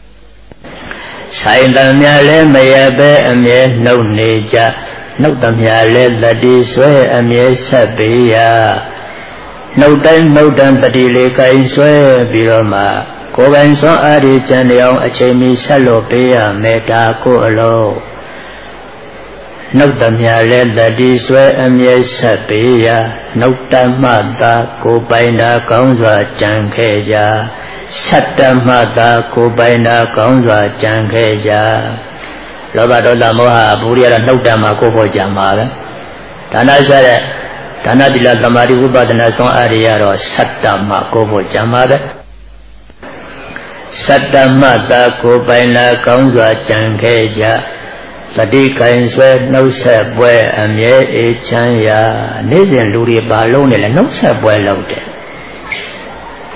ဆိုင်တံများလည်းမရပဲအမြဲနှုတ်နေကြနှုတ်တံများလည်းတတိဆွဲအမြဲဆက်ပေးရနှုတ်တိုင်းနှုတ်တံတတိလေးကိုင်ဆွဲပြီးတော့မှကိုယ်ပိုင်စွမ်းအားဖြင့်ကြံလျောင်းအချိန်မီဆက်လို့ပေးရမယ်ဒါကိုအလုံးနှုတ်တံများလည်းတတိဆွဲအမြဲဆက်ပေးရနှုတ်တမှသာကိုယ်ပိုင်တာကောင်းစွာကြံခဲ့ကြဆက်တမှသာကိုယ်ပိုင်တာကောင်းစွာကြံခဲ့ကြလောဘဒေါသမောဟအပူရရနှုတ်တံမှာကိုယ်ပေါ်ကြံပါပဲဒါနဆက်တဲ့ဒါနသီလသမာဓိဝိပဿနာဆုံးအားရတော့ဆက်တမှကိုယ်ပေါ်ကြံပါပဲဆက်တမှသာကိုယ်ပိုင်တာကောင်းစွာကြံခဲ့ကြသတိကိုင်ဆွဲနှုတ်ဆက်ပွဲအမြဲအေးချမ်းရာနေ့စဉ်လူတွေပါလုံးနဲ့လည်းနှုတ်ဆက်ပွဲလုပ်တယ်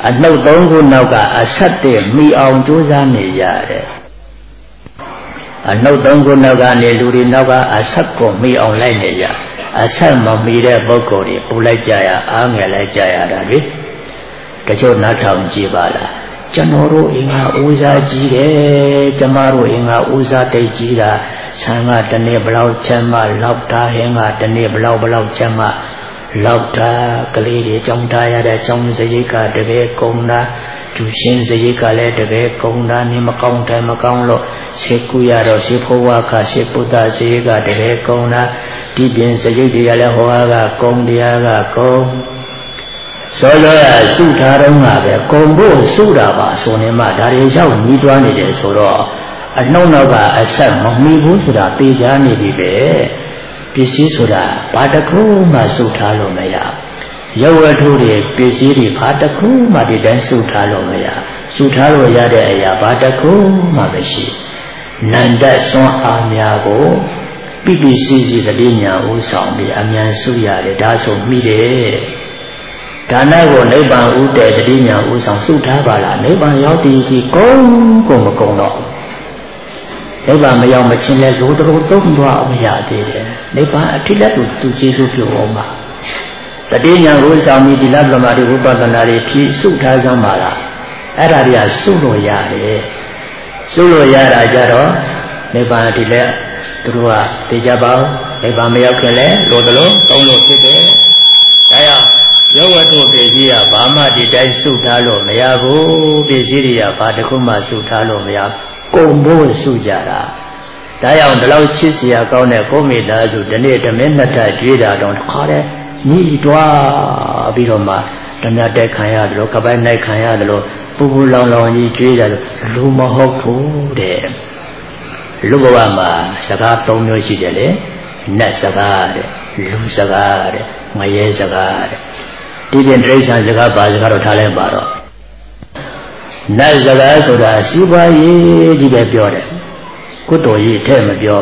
အနှုတ်သုံးခုနောက်ကအဆက်တည်းမိအောင်ကြိုးစားနေရတယ်အနှုတ်သုံးခုနောက်ကနေလူတွေနောက်ကအဆက်ကိုမိအောင်လိုက်နေကြအဆက်မမိတဲ့ပုဂ္ဂိုလ်တွေပူလိုက်ကြရအားငယ်လိုက်ကြရတာလေတချို့နားထောင်ကြည့်ပါလားကျွန်တော်တို့အင်္ဂါဦးစားကြီးတယ်ကျမတို့အင်္ဂါဦးစားတိတ်ကြီးတာဆံကတနေ့ဘလောက်ချမ်းမလောက်တာဟင်းကတနေ့ဘလောက်ချမ်းမလောက်တာကလေးတွေကြောင်းထားရတဲ့ကြောင်းစရိတ်ကတကယ်ကုန်တာသူရှင်းစရိတ်ကလည်းတကယ်ကုန်တာနေမကောင်းတယ်မကောင်းလို့ရှေကူရတော့ရှေဖို့ဝါခရှေပုဒ္ဒစရိတ်ကတကယ်ကုန်တာဒီပြင်စရိတ်တွေကလည်းဟောကကုန်တရားကကုန်စောစောရစုထားတော့မှာပဲကုန်ဖို့စုတာပါဆိုနေမှဒါတွေရောက်ညီးတွားနေတယ်ဆိုတော့အနှုတ်နောက်ကအဆက်မမီဘူးဆိုတာသိချာနေပြီပဲပစ္စည်းဆိုတာဘာတစ်ခုမှစုထားလို့မရရုပ်ဝတ္ထုတွေပစ္စည်းတွေဘာတစ်ခုမှဒီတိုင်းစုထားလို့မရစုထားလို့ရတဲ့အရာဘာတစ်ခုမှမရှိနန္တစွမ်းအားများကိုပိပိစီစီတတိညာဥဆောင်ပြီးအမြန်စုရတယ်ဒါဆိုမိတယ်ဒါနကိုနိဗ္ဗာန်ဥတည်တတိညာဥဆောင်စုထားပါလားနိဗ္ဗာန်ရောက်တည်ကြီးကုန်မကုန်တော့နိဗ္ဗာန်မရောက်မချင်းလဲလူတို့သုံးသွားမရသေးတယ်နိဗ္ဗာန်အထိလက်သူကျေးဇူးပြုအောင်ပါတတိညာဥဆောင်ပြီးဒီလဗ္ဗမာတိဥပဒနာတွေဖြည့်စုထားကြမှာလားအဲ့ဒါတွေကစုလို့ရတယ်စုလို့ရတာကြတော့နိဗ္ဗာန်ဒီလက်သူတို့ကသိကြပါဦးနိဗ္ဗာန်မရောက်ခင်လဲလို့တလို့သုံးလို့ဖြစ်တယ်ဒါကြောင့်ယောဝတ္ထုပစ္စည်းကဘာမှဒီတိုင်းစုထားလို့မရဘူးပစ္စည်းတွေကဘာတစ်ခုမှစုထားလို့မရကုန်ဖို့စုကြတာဒါကြောင့်ဒီလောက်ချစ်စရာကောင်းတဲ့ကိုမိသားစုဒီနေ့ဓမင်းနှစ်ထပ်ကြွေးတာတော့ခါတဲ့ညီးတွားပြီးတော့မှဓမြတက်ခံရတယ်လို့ကပိုင်းနိုင်ခံရတယ်လို့ပူပူလောင်လောင်ကြီးကြွေးတယ်လို့လူမဟုတ်ဘူးတဲ့လူဘဝမှာစကား၃မျိုးရှိတယ်လေနတ်စကားတဲ့လူစကားတဲ့ငရဲစကားတဲ့ဒီပြင်တိရစ္ဆာန်စကားပါစကားတော့ထားလဲပါတော့နတ်စကားဆိုတာစီးပွားရေးကြီးပဲပြောတယ်ကုသိုလ်ရေးထဲမပြော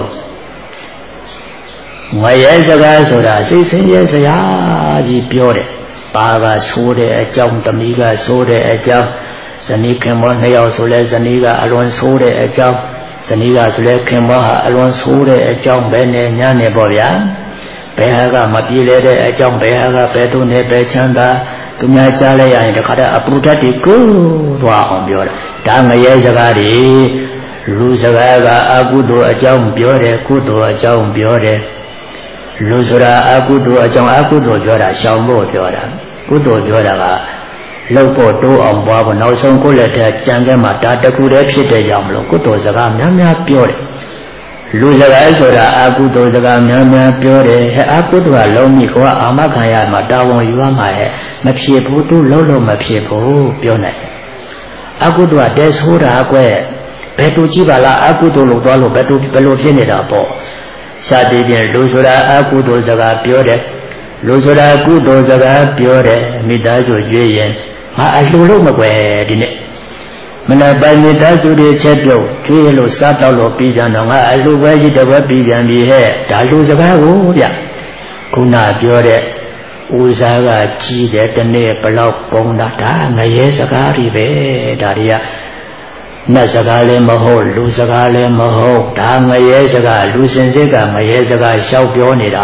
ငရဲစကားဆိုတာစိတ်ဆင်းရဲစရာကြီးပြောတယ်ပါကဆိုးတဲ့အကြောင်းသမီးကဆိုးတဲ့အကြောင်းဇနီးခင်မောနှစ်ယောက်ဆိုလဲဇနီးကအလွန်ဆိုးတဲ့အကြောင်းဇနီးကဆိုလဲခင်မောဟာအလွန်ဆိုးတဲ့အကြောင်းပဲနဲ့ညနေပေါ့ဗျာဘယ်ဟာကမပြေလဲတဲ့အကြောင်းဘယ်ဟာကဘယ်သူနဲ့ဘယ်ချမ်းသာသူများကြားလိုက်ရရင်တခါတည်းအပူဓာတ်တွေကိုသွားအောင်ပြောတာဒါငရဲစကားတွေလူစကားကအကုသိုလ်အကြောင်းပြောတယ်ကုသိုလ်အကြောင်းပြောတယ်လူဆိုတာအကုသိုလ်အကြောင်းအကုသိုလ်ပြောတာရှောင်ဖို့ပြောတာကုသိုလ်ပြောတာကလှုပ်ဖို့တိုးအောင်ပွားဖို့နောက်ဆုံးကိုယ်လက်ထက်ကြံခဲ့မှာဒါတခုတည်းဖြစ်တဲ့ကြောင့်မလို့ကုသိုလ်စကားများများပြောတယ်လူစကားဆိုတာအကုသိုလ်စကားများများပြောတယ်ဟဲ့အကုသိုလ်ကလုံးမိကိုကအာမခံရမှာတာဝန်ယူရမှာဟဲ့မဖြစ်ဘူးသူလုံးလုံးမဖြစ်ဘူးပြောနိုင်အကုသိုလ်ကတဲဆိုတာကွယ်ဘယ်သူကြည့်ပါလားအကုသိုလ်လို့သွားလို့ဘယ်လိုဖြစ်နေတာပေါ့စသည်ဖြင့်လူဆိုတာအကုသိုလ်စကားပြောတယ်လူဆိုတာကုသိုလ်စကားပြောတယ်မိသားစုကြွေးရင်ငါအလှလို့မကွယ်ဒီနေ့မနက်ပိုင်းမိသားစုတွေချက်ပြုတ်ကြွေးလို့စားတော့လို့ပြီးကြတော့ငါအလှပဲကြီးတစ်ဝက်ပြီးပြန်ပြီဟဲ့ဒါလူစကားကိုဗျခုနပြောတဲ့ဦးစားကကြီးတယ်တနေ့ဘလောက်ကုန်တာဒါငရဲစကားတွေပဲဒါတွေကနတ်စကားလည်းမဟုတ်လူစကားလည်းမဟုတ်ဒါငရဲစကားလူစင်စစ်ကငရဲစကားရှောက်ပြောနေတာ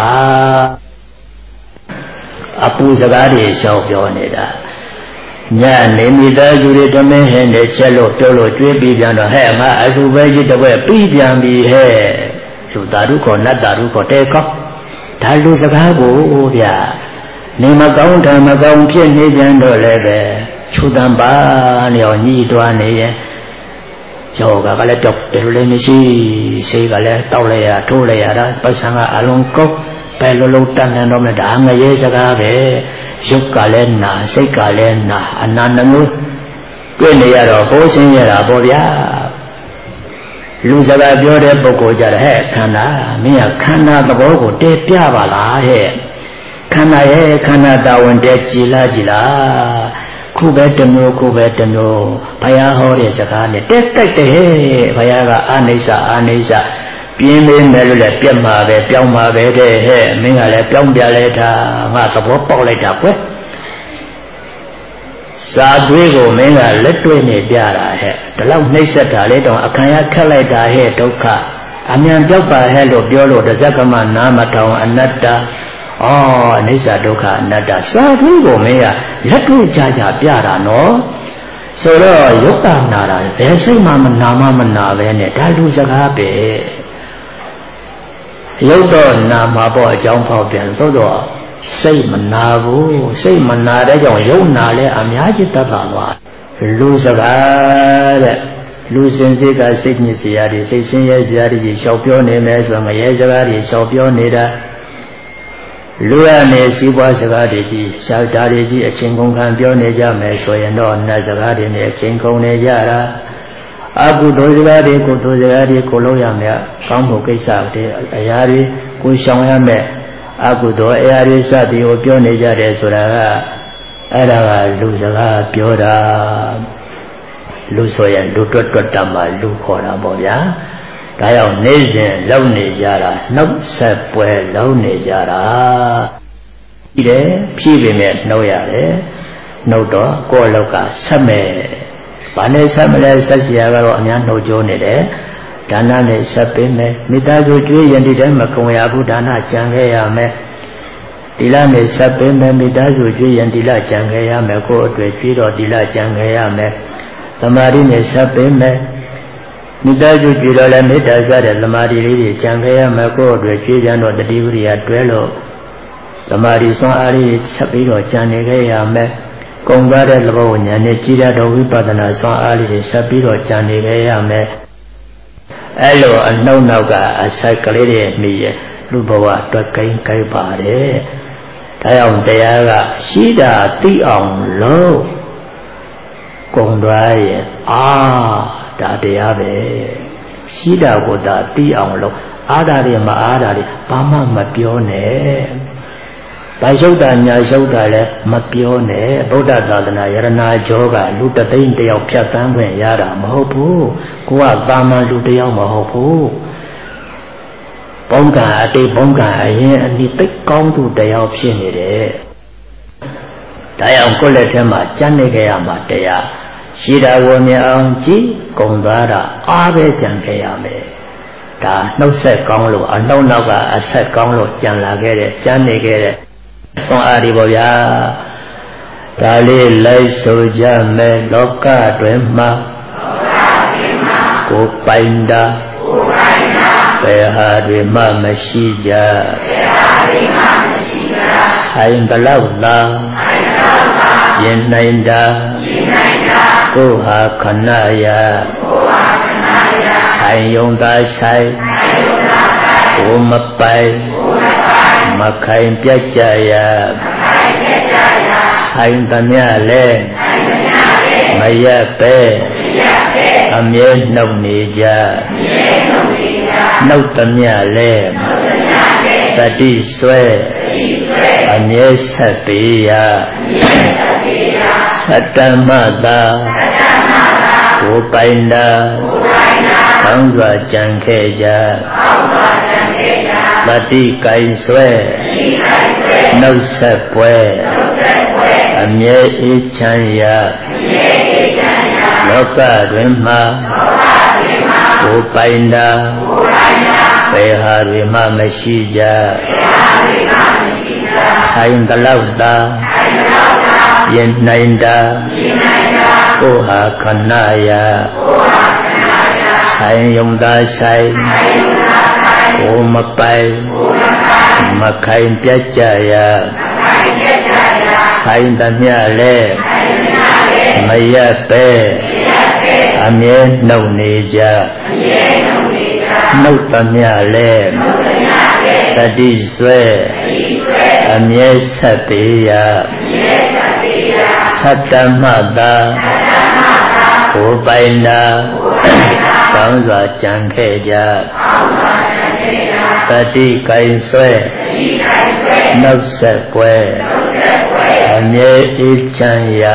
အပူစကားတွေရှောက်ပြောနေတာညနေမိသားစုတွေတမင်းဟင်းနဲ့ချက်လို့ပြောလို့ကြွေးပြီးပြန်တော့ဟဲ့ငါအစုပဲကြီးတစ်ဝက်ပြီးပြန်ပြီဟဲ့လူတာရုခေါ်နတ်တာရုခေါ်တဲကောက်ဒါလူစကားကိုဗျာနေမကောင်းတယ်မကောင်းဖြစ်နေပြန်တော့လည်းပဲချူတံပါနေအောင်ညှိတွားနေရင်ယောဂကလည်းတောက်တယ်လို့လည်းမရှိဆေးကလည်းတောက်လိုက်ရထိုးလိုက်ရတာပတ်စံကအလုံးကုတ်ပဲလုံးတန်တယ်တော့မဒါငရဲစကားပဲရုပ်ကလည်းနာစိတ်ကလည်းနာအနာနှမျိုးတွေ့နေရတော့ပိုးရှင်းရတာပေါ့ဗျာလူစကားပြောတဲ့ပုဂ္ဂိုလ်ကြတယ်ဟဲ့ခန္ဓာမင်းကခန္ဓာသဘောကိုတည်ပြပါလားဟဲ့ခန္ဓာရဲ့ခန္ဓာတာဝန်တည်ကြည်လားခုပဲတမျိုးခုပဲတမျိုးဘုရားဟောတဲ့စကားနဲ့တက်တိုက်တယ်ဘုရားကအာနိစ္စပြင်းနေတယ်လို့လည်းပြက်မှာပဲပြောင်းမှာပဲတဲ့ဟဲ့မင်းကလည်းပြောင်းပြလဲတာငါသဘောပေါက်လိုက်တာကွယ်စာသွေးကိုမင်းကလက်တွေ့နဲ့ပြတာဟဲ့ဒီလောက်နှိမ့်ဆက်တာလေတော့အခမ်းရခက်လိုက်တာဟဲ့ဒုက္ခအမြန်ပြောက်ပါဟဲ့လို့ပြောလို့တဇက်ကမနာမထောင်အနတ္တဩအနိစ္စဒုက္ခအနတ္တစာသွေးကိုမင်းကလက်တွေ့ကြကြပြတာနော်ဆိုတော့ယုတ်တာနာတာဘယ်စိတ်မှမနာပဲနဲ့ဒါလူစကားပဲရုပ်တော့နာမှာပေါ့အကြောင်းဖောက်ပြန်သို့တော့စိတ်မနာဘူးစိတ်မနာတဲ့ကြောင့်ရုပ်နာလဲအများကြီးတတ်တာပါလူစကားတဲ့လူစင်စစ်ကစိတ်ညစ်စရာတွေစိတ်ဆင်းရဲစရာတွေရှောက်ပြောနေမယ်ဆိုငရဲစကားတွေရှောက်ပြောနေတာလူရနေစီးပွားစကားတွေကြီးရှားတာတွေကြီးအချင်းကုန်ခံပြောနေကြမယ်ဆိုရင်တော့နတ်စကားတွေနဲ့အချင်းကုန်နေကြတာအကုသိုလ်စကားတွေကိုယ်သိုလ်စကားတွေကိုလုံးရမယ်ကောင်းဖို့ကိစ္စတွေအရာတွေကိုရှောင်ရမယ်အကုသိုလ်အရာတွေစသည်ကိုပြောနေကြတယ်ဆိုတာကအဲ့ဒါကလူစကားပြောတာလူဆိုရင်လူတွတ်တတ်မှလူခေါ်တာပေါ့ဗျာဒါကြောင့်နေစဉ်လုံနေကြတာနှုတ်ဆက်ပွဲလုံနေကြတာဒီလေဖြည့်ပေမဲ့နှုတ်ရတယ်နှုတ်တော့ကိုယ့်လောက်ကဆက်မဲ့ဘာနဲ့ဆက်မလဲဆက်เสียကတော့အများနှုတ်ကြိုးနေတယ်ဒါနနဲ့ဆက်ပေးမယ်မိသားစုကျွေးရင်ဒီထဲမကုံရဘူးဒါနကြံခဲ့ရမယ်ဒီလနဲ့ဆက်ပေးမယ်မိသားစုကျွေးရင်ဒီလကြံခဲ့ရမယ်ကိုယ့်အတွက်ကျွေးတော့ဒီလကြံခဲ့ရမယ်သမာဓိနဲ့ဆက်ပေးမယ်မိသားစုကျွေးတော့လည်းမေတ္တာစတဲ့သမာဓိလေးတွေကြံခဲ့ရမယ်ကိုယ့်အတွက်ကျွေးကြတော့တတိဝိရိယတွဲလို့သမာဓိစွမ်းအားလေးဆက်ပြီးတော့ကြံနေခဲ့ရမယ်ကုံကားတဲ့သဘောဉာဏ်နဲ့ကြည်ရတော့ဝိပဿနာစွမ်းအားလေးတွေဆက်ပြီးတော့ကြံနေခဲ့ရမယ်အဲ့လိုအနှုတ်နောက်ကအဆက်ကလေးတွေမိရလူဘဝတွက်ကိန်းကြိုက်ပါတယ်ဒါကြောင့်တရားကရှိတာသိအောင်လို့ကုံသွားရဲ့ဒါတရားပဲရှိတာကိုသာသိအောင်လို့အားတာတွေမအားတာတွေဘာမှမပြောနဲ့ဘာရှုပ်တာညာရှုပ်တာလည်းမပြောနဲ့ဗုဒ္ဓသာသနာယရနာကျောကလူတသိန်းတယောက်ဖြတ်သန်းခွင့်ရတာမဟုတ်ဘူးကိုကသာမန်လူတယောက်မဟုတ်ဘူးဘုံကအတိတ်ဘုံကအရင်အနိသိကောင်းသူတယောက်ဖြစ်နေတယ်ဒါကြောင့်ကိုယ့်လက်ထဲမှာကြံ့နေကြရမှာတရားရှိတာကိုမြင်အောင်ကြည့်ကုံသွားတာအားပဲကြံခဲ့ရမယ်ဒါနှုတ်ဆက်ကောင်းလို့အနှုတ်နောက်ကအဆက်ကောင်းလို့ကြံလာခဲ့တဲ့ကြံ့နေခဲ့တဲ့ဆွမ်းအားဒီပေါ့ဗျာဒါလေးလိုက်ဆိုကြမယ်လောကတွင်မှာကိုပိုင်တာဘယ်ဟာတွေမှမရှိကြဆိုင်ဘလောက်သာရင်နိုင်တာကိုဟာခဏယာဆိုင်ယုံသာဆိုင်ကိုမပိုင်မခိုင်ပြတ်ကြရဆိုင်သမျှလဲမရက်ပဲအမြဲနှုတ်နေကြနှုတ်သမျှလဲတတိဆွဲအမြဲဆက်ပေးရသတ္တမသာကိုပိုင်တာကောင်းစွာကြံခဲ့ကြတတိကိုင်ဆွဲနှုတ်ဆက်ပွဲအမြဲအေးချမ်းရလောကတွင်မှာကိုပိုင်တာဘယ်ဟာတွေမှမရှိကြဆိုင်တလောက်သာရင်နိုင်တာကိုဟာခဏယာဆိုင်ယုံသာဆိုင်ကိုမပိုင်မခိုင်ပြတ်ကြရဆိုင်သမျှလဲမရက်ပဲအမြဲနှုတ်နေကြနှုတ်သမျှလဲတတိဆွဲအမြဲဆက်ပေးရသတ္တမသာကိုပိုင်တာကောင်းစွာကြံခဲ့ကြတတိကိုင်ဆွဲနှုတ်ဆက်ပွဲအမြဲအေးချမ်းရာ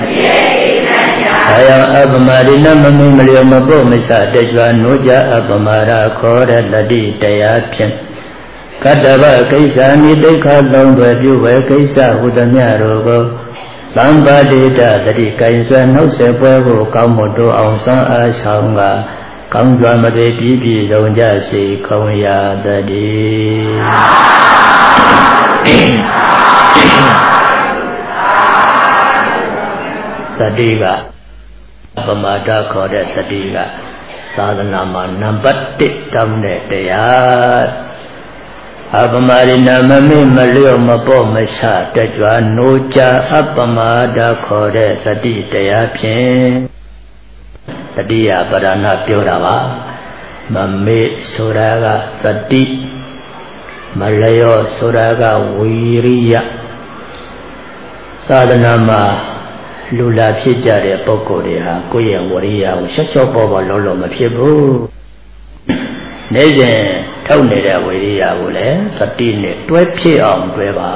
အယံအပမရိနမမိမလျောမပုမစ္စတကြွနိုးကြအပမရာခေါ်တဲ့တတိတရားဖြင့်ကတ္တဗကိစ္စနိဒိဋ္ဌသုံးသွယ်ပြုဝဲကိစ္စဟုသမျှတို့ကို Tam ba de da tadi kain suan nấu sẽ bue của cao một đô ông sáng ở sau ngà công doan mà để bị rong ra sĩ không ya tadi. Tadi ga pemada kau de tadi ga sadhana ma number 1 trong deတရားအပမရိနာမမေမလျော့မပေါ့မဆတကြွနိုးကြအပမဒါခေါ်တဲ့သတိတရားဖြင့်တတိယပရဏပြောတာပါမမေဆိုတာကသတိမလျော့ဆိုတာကဝီရိယသာသနာမှာလူလာဖြစ်ကြတဲ့ပုဂ္ဂိုလ်တွေဟာကိုယ့်ရဲ့ဝရိယကိုရှော့ရှော့ပေါ်ပေါ်လုံးလုံးမဖြစ်ဘူးနေစဉ်ထုတ်နေတဲ့ဝိရိယကိုလည်းသတိနဲ့တွဲဖြစ်အောင်တွဲပါ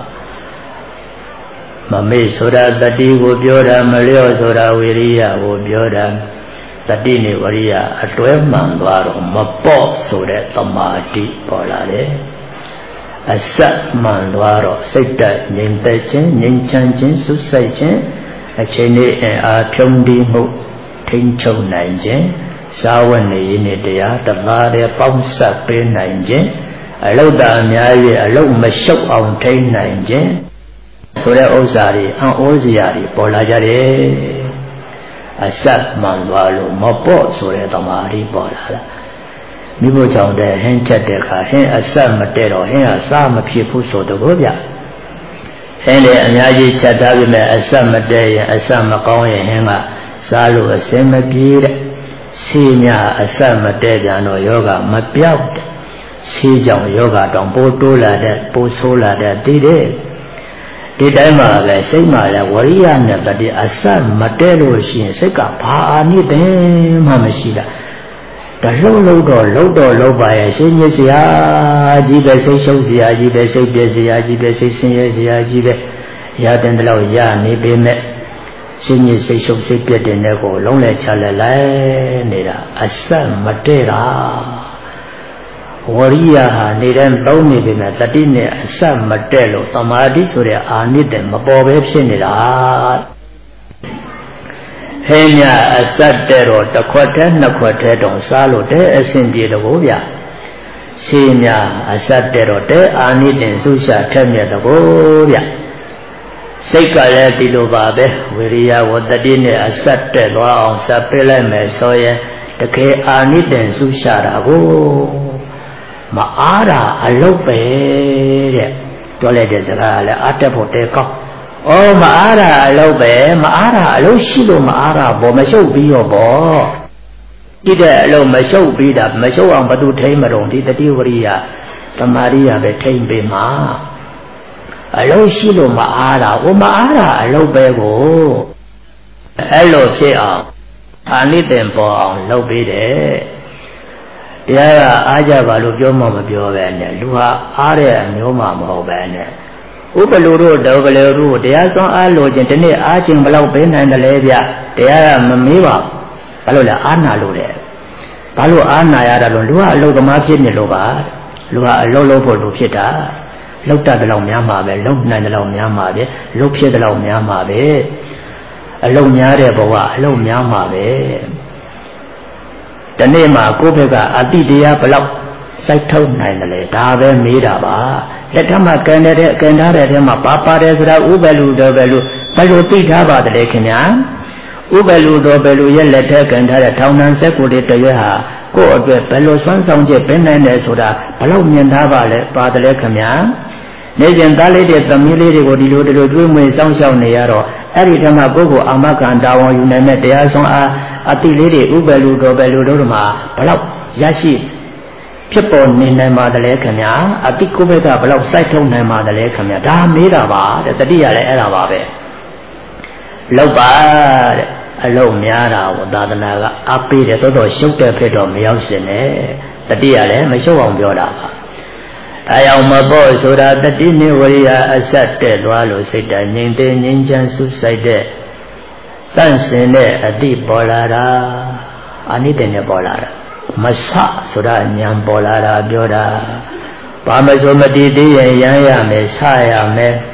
မမေ့ဆိုတာသတိကိုပြောတာမလျော့ဆိုတာဝိရိယကိုပြောတာသတိနဲ့ဝိရိယအတွဲမှန်သွားတော့မပေါ့ဆိုတဲ့သမာဓိပေါ်လာတယ်အစမှန်သွားတော့စိတ်တက်ငြိမ်သက်ခြင်းငြိမ်ချမ်းခြင်းစုစိုက်ခြင်းအချိန်နဲ့အားဖြုံးတီးမှုထိန်းချုပ်နိုင်ခြင်းစာဝတ်နေရင်းတရားတသားတည်းပေါင်းစပ်ပေးနိုင်ခြင်းအလုတ်တာအများကြီးအလုတ်မရှုပ်အောင်ထိန်းနိုင်ခြင်းဆိုတဲ့ဥစ္စာတွေအံ့ဩစရာတွေပေါ်လာကြတယ်အစမှန်သွားလို့မပေါ့ဆိုတဲ့သမာဓိပေါ်လာတာမိဖို့ကြောင့်တဲ့ဟင်းချက်တဲ့အခါဟင်းအစမတည့်တော့ဟင်းအစားမဖြစ်ဘူးဆိုတော့ဗျဟင်းလေအများကြီးချက်ထားပြီမဲ့အစမတည့်ရင်အစမကောင်းရင်ဟင်းကစားလို့အစင်မပြေတဲ့ဆေးများအစမတည့်ပြန်တော့ယောဂမပြောက်တဲ့ဆေးကြောင့်ယောဂတောင်ပိုးတိုးလာတဲ့ပိုးဆိုးလာတဲ့တည်တဲ့ဒီတိုင်းမှာပဲစိတ်မှာလည်းဝရိယနဲ့တတိအစမတည့်လို့ရှိရင်စိတ်ကဘာအာနိသင်မှမရှိတာတလုံးတော့ပါရဲ့ရှင်းရစရာကြီးပဲစိတ်ရှုပ်စရာကြီးပဲစိတ်ပြည့်စရာကြီးပဲစိတ်ဆင်းရဲစရာကြီးပဲရတဲ့တလောက်ရနေပေမဲ့ရှင်းရစိတ်ရှုပ်စိတ်ပြည့်တဲ့နဲ့ကိုလုံးလဲချလဲလိုက်နေတာအစမတည့်တာဝရိယဟာနေတဲ့သုံးနေပေမဲ့သတိနဲ့အစမတည့်လို့သမာဓိဆိုတဲ့အာနိသင်မပေါ်ပဲဖြစ်နေတာဟင်းညအစတ်တဲ့တော့တစ်ခွက်တည်းနှစ်ခွက်တည်းတော့စားလို့တဲ့အဆင်ပြေတော့ဗျာဆေးညအစတ်တဲ့တော့တဲ့အာနိသင်ဆုရှာထက်မြက်တော့ဗျာစိတ်ကလည်းဒီလိုပါပဲဝိရိယဝတ္တိနဲ့အစတ်တဲ့သွားအောင်စပ်ပေးလိုက်မယ်ဆိုရင်တကယ်အာနိသင်ဆုရှာတာကိုမအားတာအလုတ်ပဲတဲ့ပြောလိုက်တဲ့စကားကလည်းအတက်ဖို့တဲကောက်ဩမအားတာအလုပ်ပဲမအားတာအလုပ်ရှိလို့မအားတာဘောမရှုပ်ပြီးတော့ဘောဒီတဲ့အလုပ်မရှုပ်ပြီးတာမရှုပ်အောင်ဘသူထိမ့်မတော့ဒီတတိဝရိယသမာဓိရပဲထိမ့်ပေးမှာအလုပ်ရှိလို့မအားတာဩမအားတာအလုပ်ပဲကိုအဲ့လိုဖြစ်အောင်အာနိသင်ပေါ်အောင်လုပ်ပေးတယ်တရားကအားကြပါလို့ပြောမှမပြောပဲနဲ့လူဟာအားတဲ့အမျိုးမှမဟုတ်ပဲနဲ့ဥပလူတို့ဒေါကလေးတို့တရားစွမ်းအားလို့ခြင်းဒီနေ့အားခြင်းဘလောက်ပေးနိုင်တယ်လဲဗျတရားကမမေးပါဘာလို့လဲအားနာလို့တဲ့ဘာလို့အားနာရတာလို့လူကအလုသမားဖြစ်နေလို့ပါလူကအလုလုပ်ဖို့လူဖြစ်တာလောက်တတ်တယ်လို့များမှာပဲလုံနိုင်တယ်လို့များမှာပဲလုံဖြစ်တယ်လို့များမှာပဲအလုံများတဲ့ဘဝအလုံများမှာပဲဒီနေ့မှာကိုယ့်ဘက်ကအတိတရားဘလောက်စိုက်ထုတ်နိုင်တယ်လေဒါပဲမေးတာပါလက်ထက်မှာကန်ထားတဲ့ထဲမှာပါပါတယ်ဆိုတာဥပလူတော်ပဲလို့ဘယ်လိုသိထားပါတယ်ခင်ဗျာဥပလူတော်ပဲလို့ရဲ့လက်ထက်ကန်ထားတဲ့ထောင်နှံဆက်ကိုတရွဲ့ဟာကိုယ့်အတွက်ဘယ်လိုစွမ်းဆောင်ချက်ပေးနိုင်တယ်ဆိုတာဘယ်လောက်မြင်ထားပါလဲပါတယ်ခင်ဗျာနေကျင်သားလေးတဲ့သမီးလေးတွေကိုဒီလိုတွေးမွေစောင့်ရှောက်နေရတော့အဲ့ဒီထက်မှပုဂ္ဂိုလ်အာမခံတာဝန်ယူနိုင်တဲ့တရားဆုံးအားအတိလေးတွေဥပလူတော်ပဲလို့တို့မှာဘယ်လောက်ရရှိဖြစ်ပေါ်နေနိုင်ပါတယ်လေခင်ဗျာအတိကိုဘက်ကဘယ်လောက်စိုက်ထုတ်နိုင်ပါတယ်လေခင်ဗျာဒါမေးတာပါတဲ့တတိယလည်းအဲ့ဒါပါပဲလောက်ပါတဲ့အလုံးများတာကိုသာသနာကအပေးတယ်တော်ရှုပ်တဲ့ဖြစ်တော့မရောက်စင်နဲ့တတိယလည်းမရှုပ်အောင်ပြောတာပါအယောင်မပေါ့ဆိုတာတတိနိဝရိယအစတ်တဲ့သွားလို့စိတ်တငြိမ်တဲ့ငြိမ်းချမ်းစုစိုက်တဲ့တန့်စင်တဲ့အတိပေါ်လာတာအနိတ္တနဲ့ပေါ်လာတာမဆဆိုတာဉာဏ်ပေါ်လာတာပြောတာဘာမဆိုမတည်သေးရင်ရမ်းရမယ်ဆရမယ်တ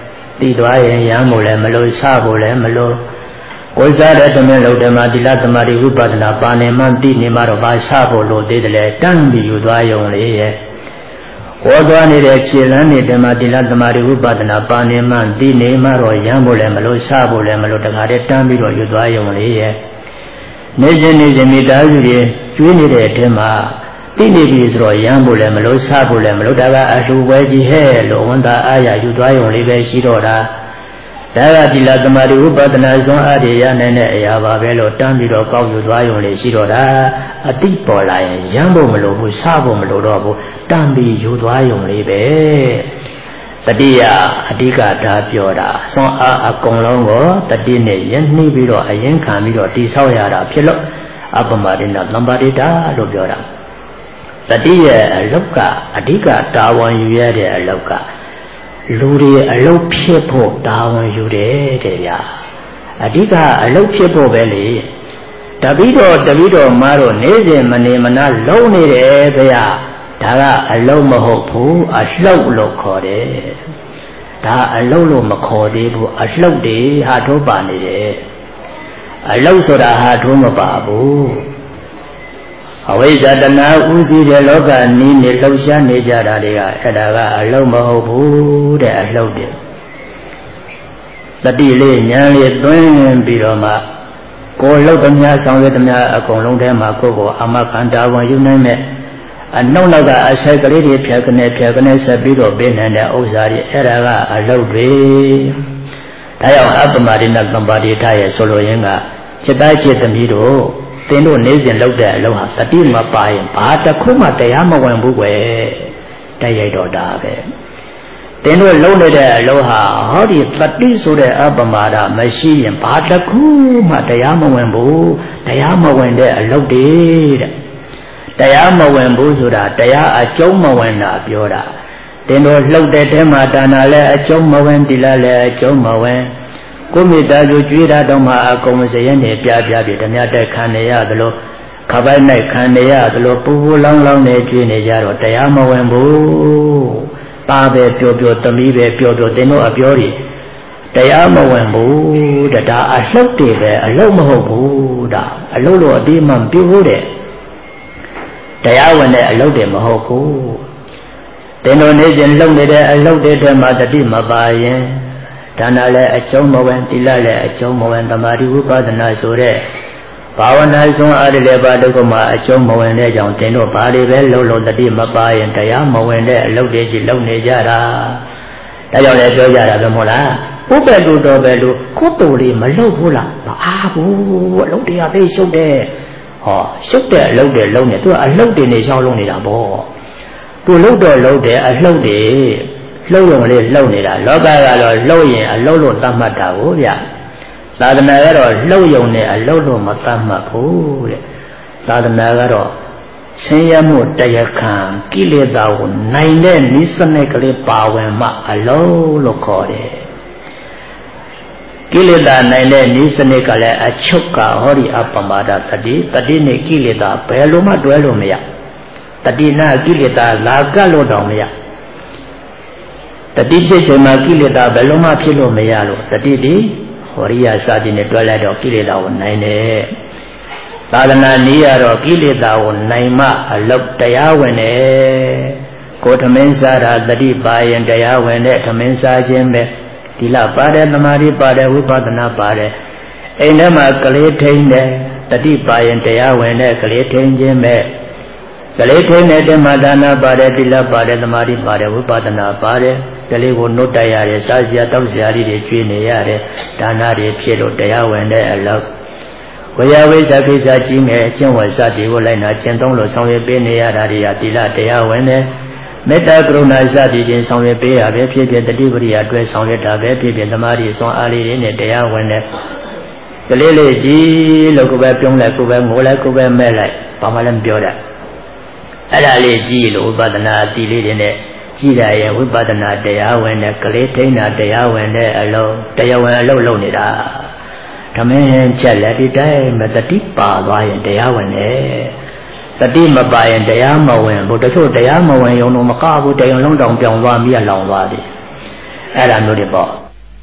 တိသွားရင်ရမ်းဖို့လည်းမလို့စဖို့လည်းမလို့ကိုယ်စားတဲ့တမင်လုံးတမသီလသမာဓိဝိပဿနာပါနေမှသိနေမှတော့ဘာစဖို့လို့သေးတယ်တန်းပြီးယူသွားရုံလေးရဲ့ဟောသွားနေတဲ့ခြေလမ်းနေတဲ့မှာသီလသမာဓိဝိပဿနာပါနေမှသိနေမှတော့ရမ်းဖို့လည်းမလို့စဖို့လည်းမလို့တခါတည်းတန်းပြီးတော့ယူသွားရုံလေးရဲ့နေစဉ်မိသားစုတွေကျွေးနေတဲ့အထက်မှာသိနေပြီဆိုတော့ရမ်းဖို့လည်းမလို့စဖို့လည်းမလို့ဒါကအလှူပွဲကြီးဟဲ့လို့ဝန်တာအားရယူသွားရုံလေးပဲရှိတော့တာဒါကသီလသမာဓိဝိပဿနာစွမ်းအားတွေရနိုင်တဲ့အရာပါပဲလို့တန်းပြီးတော့ကောက်ယူသွားရုံလေးရှိတော့တာအတိပေါ်လာရင်ရမ်းဖို့မလို့ဘူးစဖို့မလို့တော့ဘူးတန်းပြီးယူသွားရုံလေးပဲတတိယအဓိကဒါပြောတာစွမ်းအားအကုန်လုံးကိုတတိနဲ့ယဉ်နှီးပြီးတော့အရင်ခံပြီးတော့တိဆောက်ရတာဖြစ်လို့အပမဒိနသံပါတိတာလို့ပြောတာတတိယအလောကအဓိကတာဝန်ယူရတဲ့အလောကလူတွေအလုတ်ဖြစ်ဖို့တာဝန်ယူတယ်တဲ့ဗျာအဓိကအလုတ်ဖြစ်ဖို့ပဲလေတပိတော့မားတော့နေစဉ်မနေမနာလုံးနေတယ်ဗျာဒါကအလုတ်မဟုတ်ဘူးအလှုပ်လို့ခေါ်တယ်ဒါအလုတ်လို့မခေါ်သေးဘူးအလှုပ်တွေဟာထိုးပါနေတယ်အလုတ်ဆိုတာဟာထိုးမပါဘူးအဝိဇ္ဇတဏှာဥစည်းတဲ့လောကနီးနေလှုပ်ရှားနေကြတာတွေကအဲ့ဒါကအလုံးမဟုတ်ဘူးတဲ့အလှုပ်တယ်တတိလေးဉာဏ်လေးသွင်းပြီးတော့မှကိုယ်လှုပ်သမျှဆောင်ရွက်သမျှအကုန်လုံးထဲမှာကိုယ်ကိုအမခန္ဓာဝင်ယူနိုင်မဲ့အနှုတ်လောက်ကအဆက်ကလေးတွေဖြတ်ကနေဆက်ပြီးတော့ပေးနိုင်တဲ့ဥစ္စာတွေအဲ့ဒါကအလှုပ်တွေဒါကြောင့်အပ္ပမဒိနသံပါတိထရဲ့ဆိုလိုရင်းကจิตသားจิตသမီးတို့သင်တို့နေစဉ်လုပ်တဲ့အလုပ်ဟာတတိမပါရင်ဘာတစ်ခုမှတရားမဝင်ဘူးကွယ်တိုက်ရိုက်တော့တာပဲသင်တို့လုပ်နေတဲ့အလုပ်ဟာဟောဒီတတိဆိုတဲ့အပ္ပမဒမရှိရင်ဘာတစ်ခုမှတရားမဝင်ဘူးတရားမဝင်တဲ့အလုပ်တွေတဲ့တရားမဝင်ဘူးဆိုတာတရားအကျုံးမဝင်တာပြောတာသင်တို့လှုပ်တဲ့တဲမှာဒါနာလည်းအကျုံးမဝင်တိလလည်းအကျုံးမဝင်ကိုမိသားစုကြွေးတာတော့မှအကုန်စရဲနေပြပြီးဓမြတက်ခံနေရသလိုခပိုက်နိုင်ခံနေရသလိုပူပူလောင်းလောင်းနေကြွေးနေကြတော့တရားမဝင်ဘူးပါပဲပြောသမီးပဲပြောသင်တို့အပြောတွေတရားမဝင်ဘူးတဲ့ဒါအလှုပ်တွေပဲအလှုပ်မဟုတ်ဘူးဒါအလှုပ်လို့အတိမှမပြုဘူးတဲ့တရားဝင်တဲ့အလှုပ်တွေမဟုတ်ဘူးသင်တို့နေစဉ်လှုပ်နေတဲ့အလှုပ်တွေထဲမှာတတိမပါရင်ဒါနလည်းအကျုံးမဝင်သီလလည်းအကျုံးမဝင်သမာဓိဝိပဿနာဆိုတဲ့ဘာဝနာစွမ်းအားတွေလည်းပါတော့မှအကျုံးမဝင်တဲ့ကြောင့်သင်တို့ဘာတွေပဲလုံးတတိမပါရင်တရားမဝင်တဲ့အလုပ်တွေကြီးလုပ်နေကြတာဒါကြောင့်လည်းပြောကြတာပဲမဟုတ်လားဥပ္ပတုတော်ပဲလို့ကိုယ်တူလေးမလုပ်ဘူးလားမအားဘူးအလုပ်တွေကသိရှုပ်တယ်ဟောရှုပ်တဲ့အလုပ်တွေလုံးနေသူကအလုပ်တွေနေရှောင်းလုံးနေတာပေါ့သူလုပ်တော့လုပ်တယ်အလုပ်တွေလှုပ်ရုံလေးလှုပ်နေတာလောကကတော့လှုပ်ရင်အလှုပ်လို့သတ်မှတ်တာကိုဗျသာသနာကတော့လှုပ်ရုံနဲ့အလှုပ်လို့မသတ်မှတ်ဘူးတဲ့သာသနာကတော့ဆင်းရဲမှုတရားခံကိလေသာကိုနိုင်တဲ့နိစ္စနဲ့ကလေးပါဝင်မှအလုံးလို့ခေါ်တယ်ကိလေသာနိုင်တဲ့နိစ္စနဲ့ကလည်းအချုပ်ကဟောဒီအပ္ပမဒတတိနဲ့ကိလေသာဘယ်လိုမှတွဲလို့မရတတိနာကိလေသာလာကတ်လို့တော့မရတတိဖြစ်ချိန်မှာကိလေသာဘယ်လိုမှဖြစ်လို့မရလို့တတိဒီဟောရိယစာတိနဲ့တွဲလိုက်တော့ကိလေသာကိုနိုင်တယ်သာသနာနည်းရတော့ကိလေသာကိုနိုင်မှအလောက်တရားဝင်တယ်ကိုထမင်းစားတာတတိပါရင်တရားဝင်တဲ့ထမင်းစားခြင်းပဲဒီလပါတယ်သမာဓိပါတယ်ဝိပဿနာပါတယ်အိမ်ထဲမှာကလေးထိန်တယ်တတိပါရင်တရားဝင်တဲ့ကလေးထိန်ခြင်းပဲကလေးထိန်တဲ့ဓမ္မဒါနပါတယ်သီလပါတယ်သမာဓိပါတယ်ဝိပဿနာပါတယ်ကလေးကိုနှုတ်တိုက်ရတယ်စားစရာတောက်စရာတွေကျွေးနေရတယ်ဒါနတွေဖြစ်လို့တရားဝင်တဲ့အလောက်ဝေယဝိဇ္ဇကိစ္စကြီးငယ်အကျင့်ဝတ်စသည်ကိုလိုက်နာကျင့်သုံးလို့ဆောင်ရွက်ပေးနေရတာတွေကသီလတရားဝင်တယ်မေတ္တာကရုဏာစသည်ဖြင့်ဆောင်ရွက်ပေးရပဲဖြစ်ဖြစ်တတိပရိယာအတွက်ဆောင်ရွက်တာပဲဖြစ်ဖြစ်သမာဓိစွမ်းအားလေးတွေနဲ့တရားဝင်တယ်ကလေးလေးကြီးလို့ကိုပဲပြုံးလိုက်ကိုပဲငိုလိုက်ကိုပဲမဲ့လိုက်ဘာမှလည်းမပြောတတ်အဲ့ဒါလေးကြည့်လို့ဝိပဿနာအတိလေးတွေနဲ့ကြည့်ရရင်ဝိပဿနာတရားဝင်တဲ့ကလေးထိန်းတာတရားဝင်တဲ့အလုံးတရားဝင်အလုံးလုံးနေတာဓမင်းချက်လက်ဒီတိုင်းမတတိပါသွားရင်တရားဝင်တယ်တတိမပါရင်တရားမဝင်ဘူးတချို့တရားမဝင်ရုံတော့မကဘူးတရားလုံးတောင်ပြောင်းသွားမြတ်လောင်သွားတယ်အဲ့ဒါမျိုးတွေပေါ့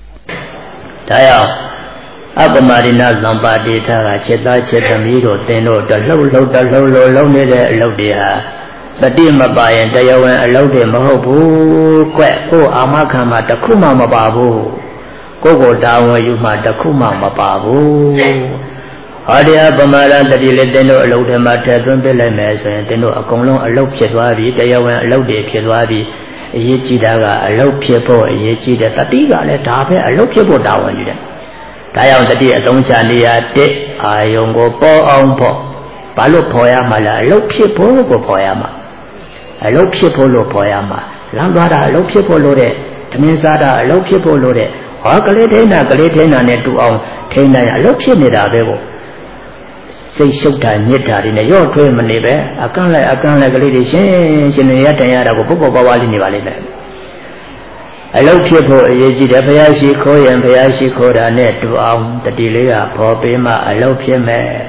Daya Apamarina Lampati Tara Cheta Chetamiro Teno the low near Lodia the Dimaba and Dayawan allowed them Mahobu Quaco Amakama the Kuma Mababu Go down where you might the Kuma Mababu Adia Bamara the Dileteno allowed them at Tadrumbeles and Teno Akonlo allowed Pietwadi Dayawan allowed Pietwadi Yichidaga allowed Piepo Yichi the Tatiga let Tape allowed Piepo down you Tayang tadi atong chania te ayong go po ong po palo poya mala lo phi po go poya ma lo phi po lo poya ma lang twa da lo phi po lo de tmin sa da lo phi po lo de ha kale thai na ne tu ong thai na ya lo phi nida be ko sai shuk ta nyit ta ri ne yo thwe ma ne be akan lai kale de shin ne ya tan ya da ko bo ba wa li ne ba le ne I love people, Yaji, the Payashi Ko and Payashi Koda net to the Delia, Popima, I love him.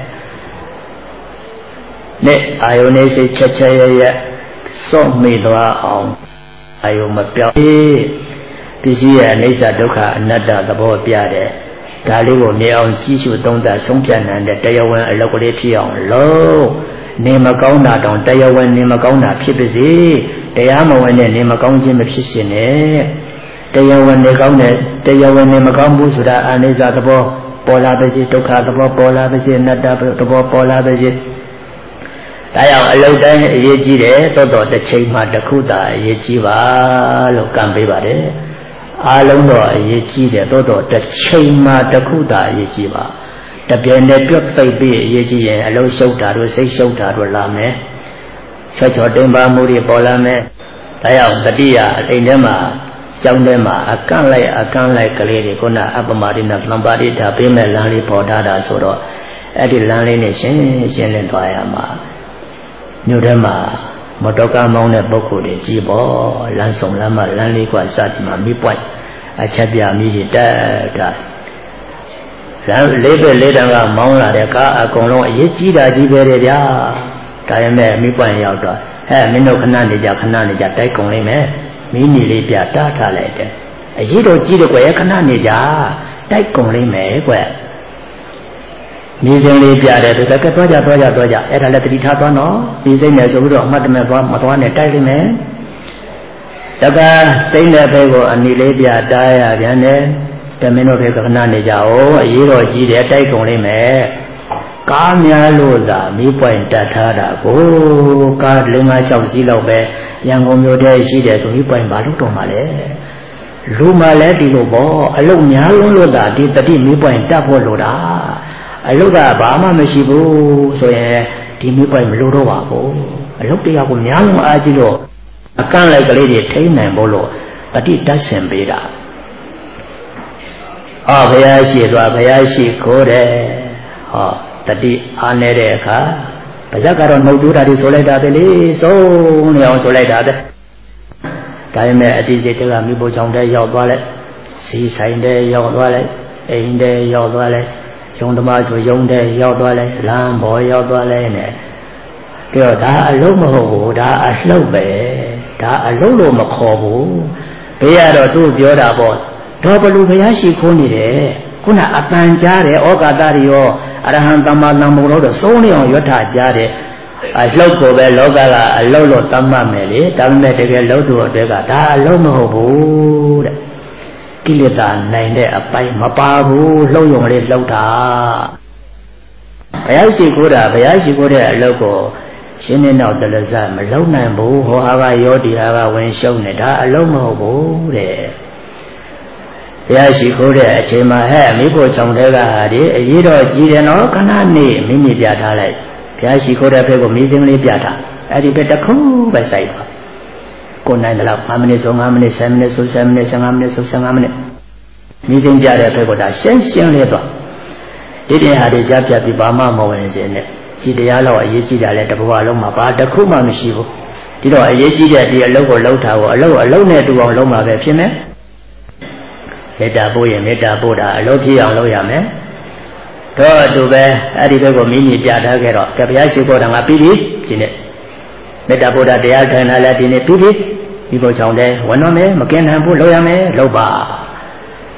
Net, I only say Chachaya, so me on. I am a Pia. This year, Nisa Doka, Nada, the boy Piade. Talibo, Neon, Jishu, Donda, Sonkan, and the Dayawan, a local pion. Low. Name a gona, don't Dayawan, name a gona, Pipizi. They are when they name a gonjim of Sissine. Dayawan they gone it, Dayawan name a gambu suda, and is at the ball, Pola Bezi, Toka, the ball, Pola Bezi, Nada, the ball, Pola Bezi. Daya allowed Yeji, Toto, the Chema, the Kuda, Yejiva, Lokambi Bade. Alono, Yeji, the Toto, the Chema, the Kuda, Yejiva. The Benet, baby, Yeji, and allow Shota, say Shota, Lame. Such a Demba Muri Polame, Daya, the Dia, Indema, Jandema, a can like a lady, Kona, Apamarina, Lambadi, Tapima, Lani, Portada, Soro, Eddie Lani Nation, Shen Toyama, Nudema, Motoka Mona Boku, the Jibo, Lansong Lama, Lani Quasatima, Mipoint, a Chabia Midi, Labor later, Mona, the car, a Colon, Yechida, Diberia. Diame, Mipan Yauda, Mino Cananija, take only me, Mini Libia, Tata later. A Jido Jido, Cananija, take only me, where Nizin Libia, the Toja, at a letter Tapano, Nizin as a widow, Madame Matwana, tidy man. Daga, Saint Abego, and Nilabia, Dia, Viane, the Mino Cananija, oh, a Jido Jida, take only me. Kamya Loda, me point Tatada, oh, God, Lima shall see Lobe, young Omode, she does me point Baluto Male. Luma Lady Lobo, Alumia Loda, did the me point Tapo Loda. I look at Bama Meshibu, so Timmy point Ludo, I look at Yam Agilo. I can't like a lady, Tain and Bolo, but it doesn't be that. Oh, Hayashi, Kode, oh. Tadi aneh ka, pasal kalau mau dura di soleh dah beli, so ni orang soleh dah ada. Tapi मैं अति जेते का मी बोचाऊं दे याद वाले, सी साइन दे याद वाले, इन दे याद वाले, यों तमाशो यों दे याद वाले, लाम बो याद वाले ने. तो dah alung mahu, dah alung be, dah alung lo makhobu. Biar tu biar apa, dah perlu biar si kuni deh. Kuna akan jare, oka dario, arahan tamat namulo, soni on yota jare. Loko be loga, lolo tamma meli, tamme dege lodu dega, da lono bu. Kilita nainde apai mapabu, loyong le lota. Bayasi kuda loko. Sini nau telazam, lona bu, ho haga yodi haga wen show ne da lono bu de. Yashi Koda, Chema, Miko Chongdega, Yido Gino, Kanani, Mini Piata, Yashi Koda Pego, Missingly Piata, Adi Petaku by side. Konana, how many so many seminars of seminars and amnes of Sangamne. Missing Jada Pegoda, Shensian Lepa. Did he had a Japia Bama Mowens in it? Gidialo, Yechida let the Waloma, but the Kuma Mishivo. Did I Yechida, the local low tower, alone to Loma Vepine? Meta boy, Meta Boda, Loki on Loyame. To be Adigo Mini Jada Gero, Capiashi Kodanga Pidi, in it. Meta Boda, the Altan Aladine Pidi, people sound there, one on me, McKenna, Loyame, Loba.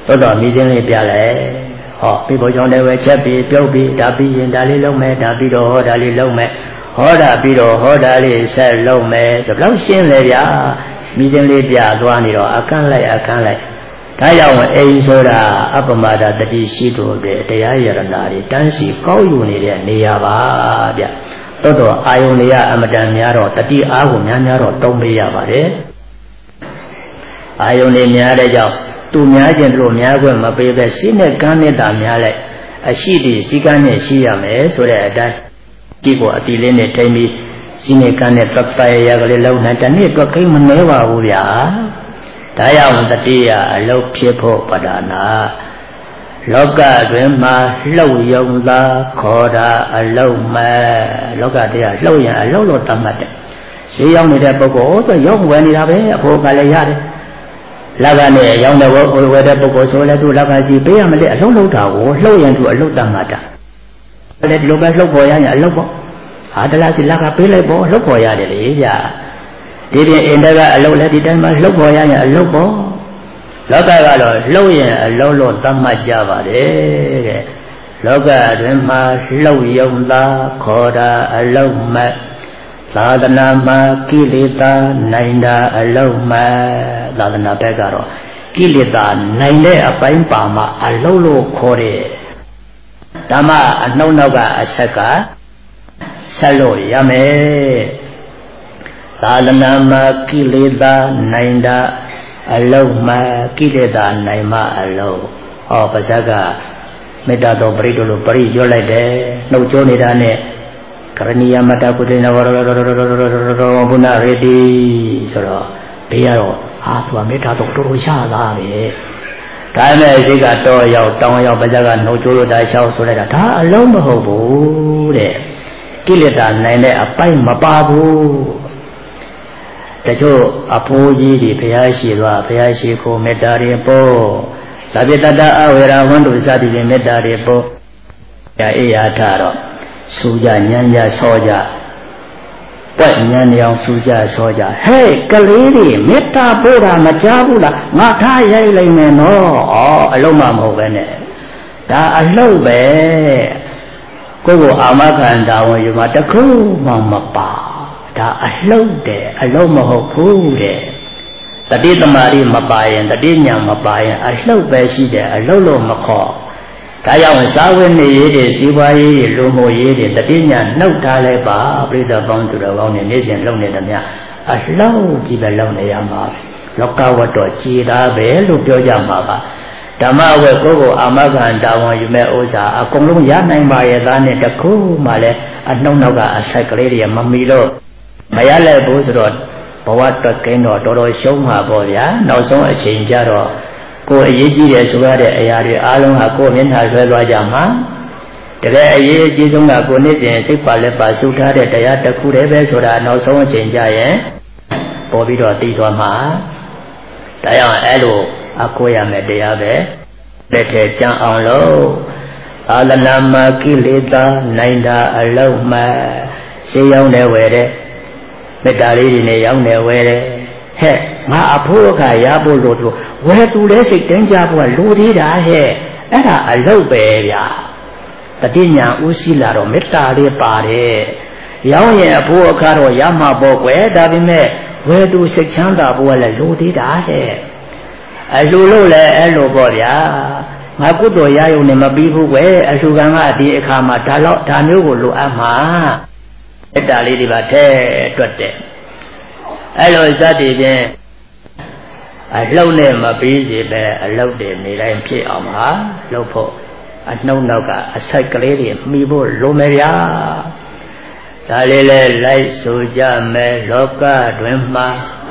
သို့တော်မိချင်းလေးပြလဲဟောပြီးဘုံကြောင့်လည်းပဲချက်ပြီးပြုတ်ပြီးဒါပြီးရင်ဒါလေးလုံးမယ်ဒါပြီးတော့ဟောဒါလေးလုံးမယ်ဟောတာပြီးတော့ဟောတာလေးဆက်လုံးမယ်ဆိုတော့ရှင်းလေဗျာမိချင်းလေးပြသွားနေတော့အခန်းလိုက်ဒါကြောင့်အိမ်ဆိုတာအပ္ပမဒတတိရှိသူတွေတရားရဏတွေတန်းစီကောက်ယူနေတဲ့နေရာပါဗျသို့တော်အာယုန်တွေကအမတန်များတော့တတိအားကိုများတော့သုံးပေးရပါတယ်အာယုန်တွေများတဲ့ကြောင့်သူများခြင်းတို့များခွင့်မပေးပဲစိနဲ့ကမ်းနဲ့တာများလိုက်အရှိတည်စိကမ်းနဲ့ရှိရမယ်ဆိုတဲ့အတိုင်းဒီကိုအတီလေးနဲ့ထိမ့်ပြီးစိနဲ့ကမ်းနဲ့သက်ဆိုင်ရကလေးလုံးနဲ့တနေ့တော့ခိမ့်မနှဲပါဘူးဗျာဒါကြောင့်တတိယအလုတ်ဖြစ်ဖို့ပဒနာလောကတွင်မှာလှုပ်ယုံသာခေါ်တာအလုတ်မဲ့လောကတရားလှုပ်ရင်အလုတ်လို့သတ်မှတ်တယ်ဈေးရောက်နေတဲ့ပုဂ္ဂိုလ်ဆိုရောက်ဝယ်နေတာပဲအဖို့ကလည်းရတယ်လက်ကနဲ့ရောင်းတဲ့ဝယ်တဲ့ပုဂ္ဂိုလ်ဆိုလည်းသူလက်ကစီပေးရမလဲအလုံးလုံးတာကိုလှုပ်ရင်သူအလုတ်တတ်မှတ်တာလည်းဒီလိုပဲလှုပ်ပေါ်ရရင်အလုတ်ပေါ့ဟာတလားစီလက်ကပေးလိုက်ပေါ့လှုပ်ပေါ်ရတယ်လေဗျာဒီပြင်အင်းတကအလုတ်လည်းဒီတိုင်းမှာလှုပ်ပေါ်ရရင်အလုတ်ပေါ့လောကကတော့လှုပ်ရင်အလုတ်လို့သတ်မှတ်ကြပါတယ်တဲ့လောကတွင်မှာလှုပ်ယုံသာခေါ်တာအလုတ်မဲ့သာသနာမှာကိလေသာနိုင်တာအလုံးမဲ့သာသနာဘက်ကတော့ကိလေသာနိုင်တဲ့အပိုင်းပါမှာအလုံးလို့ခေါ်တယ်ဓမ္မအနှုတ်နောက်ကအဆက်ကဆက်လို့ရမယ်သာသနာမှာကိလေသာနိုင်တာအလုံးမဲ့ကိလေသာနိုင်မှအလုံးဟောပါဇက်ကမေတ္တာတော်ပရိတို့လို့ပရိပြောလိုက်တယ်နှုတ်ကြိုးနေတာနဲ့ကရဏီယမတ္တကုသေနဝရဘုနာရေတိဆိုတော့ဘေးကတော့ဟာသူကမေတ္တာတော့တော်တော်ရှားသားပဲဒါနဲ့ရှိကတော့ရောက်တောင်းရောက်ပါကြကနှုတ်ကြိုးလို့ဒါရှောက်ဆိုလိုက်တာဒါအလုံးမဟုတ်ဘူးတဲ့ကိလေသာနိုင်တဲ့အပိုက်မပါဘူးတချို့အဖိုးကြီးတွေဘုရားရှိသွားဘုရားရှိခိုးမေတ္တာတွေပို့သဗ္ဗတတအဝေရဝန္တုစသည်ဖြင့်မေတ္တာတွေပို့အေးအားထားတော့စူကြညံ့ကြဆောကြပွက်ညံ့နေအောင်စူကြဆောကြဟဲ့ကလေးတွေမေတ္တာပို့တာမကြားဘူးလားငါထားရိုက်လိုက်မယ်နော်အလုံးမမဟုတ်ပဲနဲ့ဒါအလှုပ်ပဲကိုယ့်ကိုအာမခံတာဝန်ယူမှာတခုမှမပါဒါအလှုပ်တယ်အလုံးမဟုတ်ဘူးတဲ့တတိသမารိမပါရင်တတိညာမပါရင်အလှုပ်ပဲရှိတယ်အလှုပ်လို့မခေါ်ဒါကြောင့်စာဝိနည်းရေးတွေစီးပွားရေးတွေလူမှုရေးတွေတတိညာနှုတ်ထားလဲပါပြိဿပေါင်းသူတော်ကောင်းတွေနေ့စဉ်လုပ်နေတယ်များအလှုပ်ကြည့်ပဲလုပ်နေရမှာလောကဝတ္တကြည်တာပဲလို့ပြောကြမှာပါဓမ္မဝက်ကိုယ်ကိုအာမခံတာဝန်ယူမဲ့ဥစ္စာအကုန်လုံးရနိုင်ပါရဲ့သားနဲ့တခုမှလည်းအနှုတ်နောက်ကအဆက်ကလေးတွေမမီလို့မရလဲဘူးဆိုတော့ဘဝတွက်ကင်းတော့တော်တော်ရှုံးမှာပေါ့ဗျာနောက်ဆုံးအချိန်ကျတော့ကိုယ်အရေးကြီးတယ်ဆိုရတဲ့အရာတွေအားလုံးဟာကိုယ်မျက်နှာဆွဲသွားကြမှာတကယ်အရေးအကြီးဆုံးကကိုယ်နေ့စဉ်စိတ်ပါလက်ပါစုထားတဲ့တရားတစ်ခုတည်းပဲဆိုတာနောက်ဆုံးအချိန်ကျရင်ပေါ်ပြီးတော့သိသွားမှာဒါကြောင့်အဲ့လိုအကိုရမယ်တရားပဲလက်ထဲကြံအောင်လို့သာသနာမှာကိလေသာနိုင်တာအလုံးမဲ့ရှင်းရောက်နေဝယ်တဲ့မေတ္တာလေးတွေနဲ့ရောက်နေဝယ်တဲ့ဟဲ့ငါအဖို့ကရဖို့လို့ဝယ်သူလဲစိတ်တင်းကြဖို့ကလိုသေးတာဟဲ့အဲ့ဒါအလုပ်ပဲဗျာတတိညာဥရှိလာတော့မေတ္တာလေးပါတယ်ရောင်းရင်အဖို့အခါတော့ရမှာပေါ့ကွယ်ဒါပေမဲ့ဝယ်သူစိတ်ချမ်းသာဖို့ကလည်းလိုသေးတာဟဲ့အလှလို့လဲအဲ့လိုပေါ့ဗျာငါကုသိုလ်ရယုံနဲ့မပြီးဘူးကွယ်အလှကံကဒီအခါမှာဒါမျိုးကိုလိုအပ်မှာမေတ္တာလေးတွေပါထဲတွက်တယ်အဲ့လိုစသည်ဖြင့်အလှုပ်နဲ့မပြီးစေပဲအလှုပ်တွေနေတိုင်းဖြစ်အောင်ပါလှုပ်ဖို့အနှုတ်နောက်ကအစိုက်ကလေးတွေမှီဖို့လိုမယ်ဗျာဒါလေးလဲလိုက်ဆိုကြမယ်လောကတွင်မှာ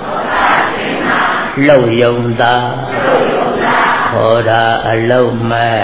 လှုပ်ယုံသာခေါ်တာအလုံးမဲ့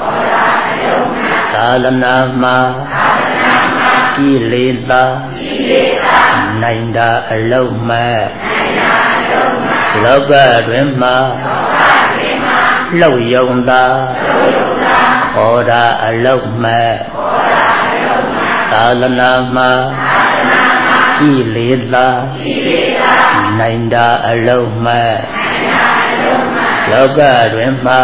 သာသနာမှာကိလေသာနိုင်တာအလုံးမဲ့လောကတွင်မှာလှုပ်ယုံသာခေါ်တာအလုံးမဲ့သာသနာမှာကိလေသာနိုင်တာအလုံးမဲ့လောကတွင်မှာ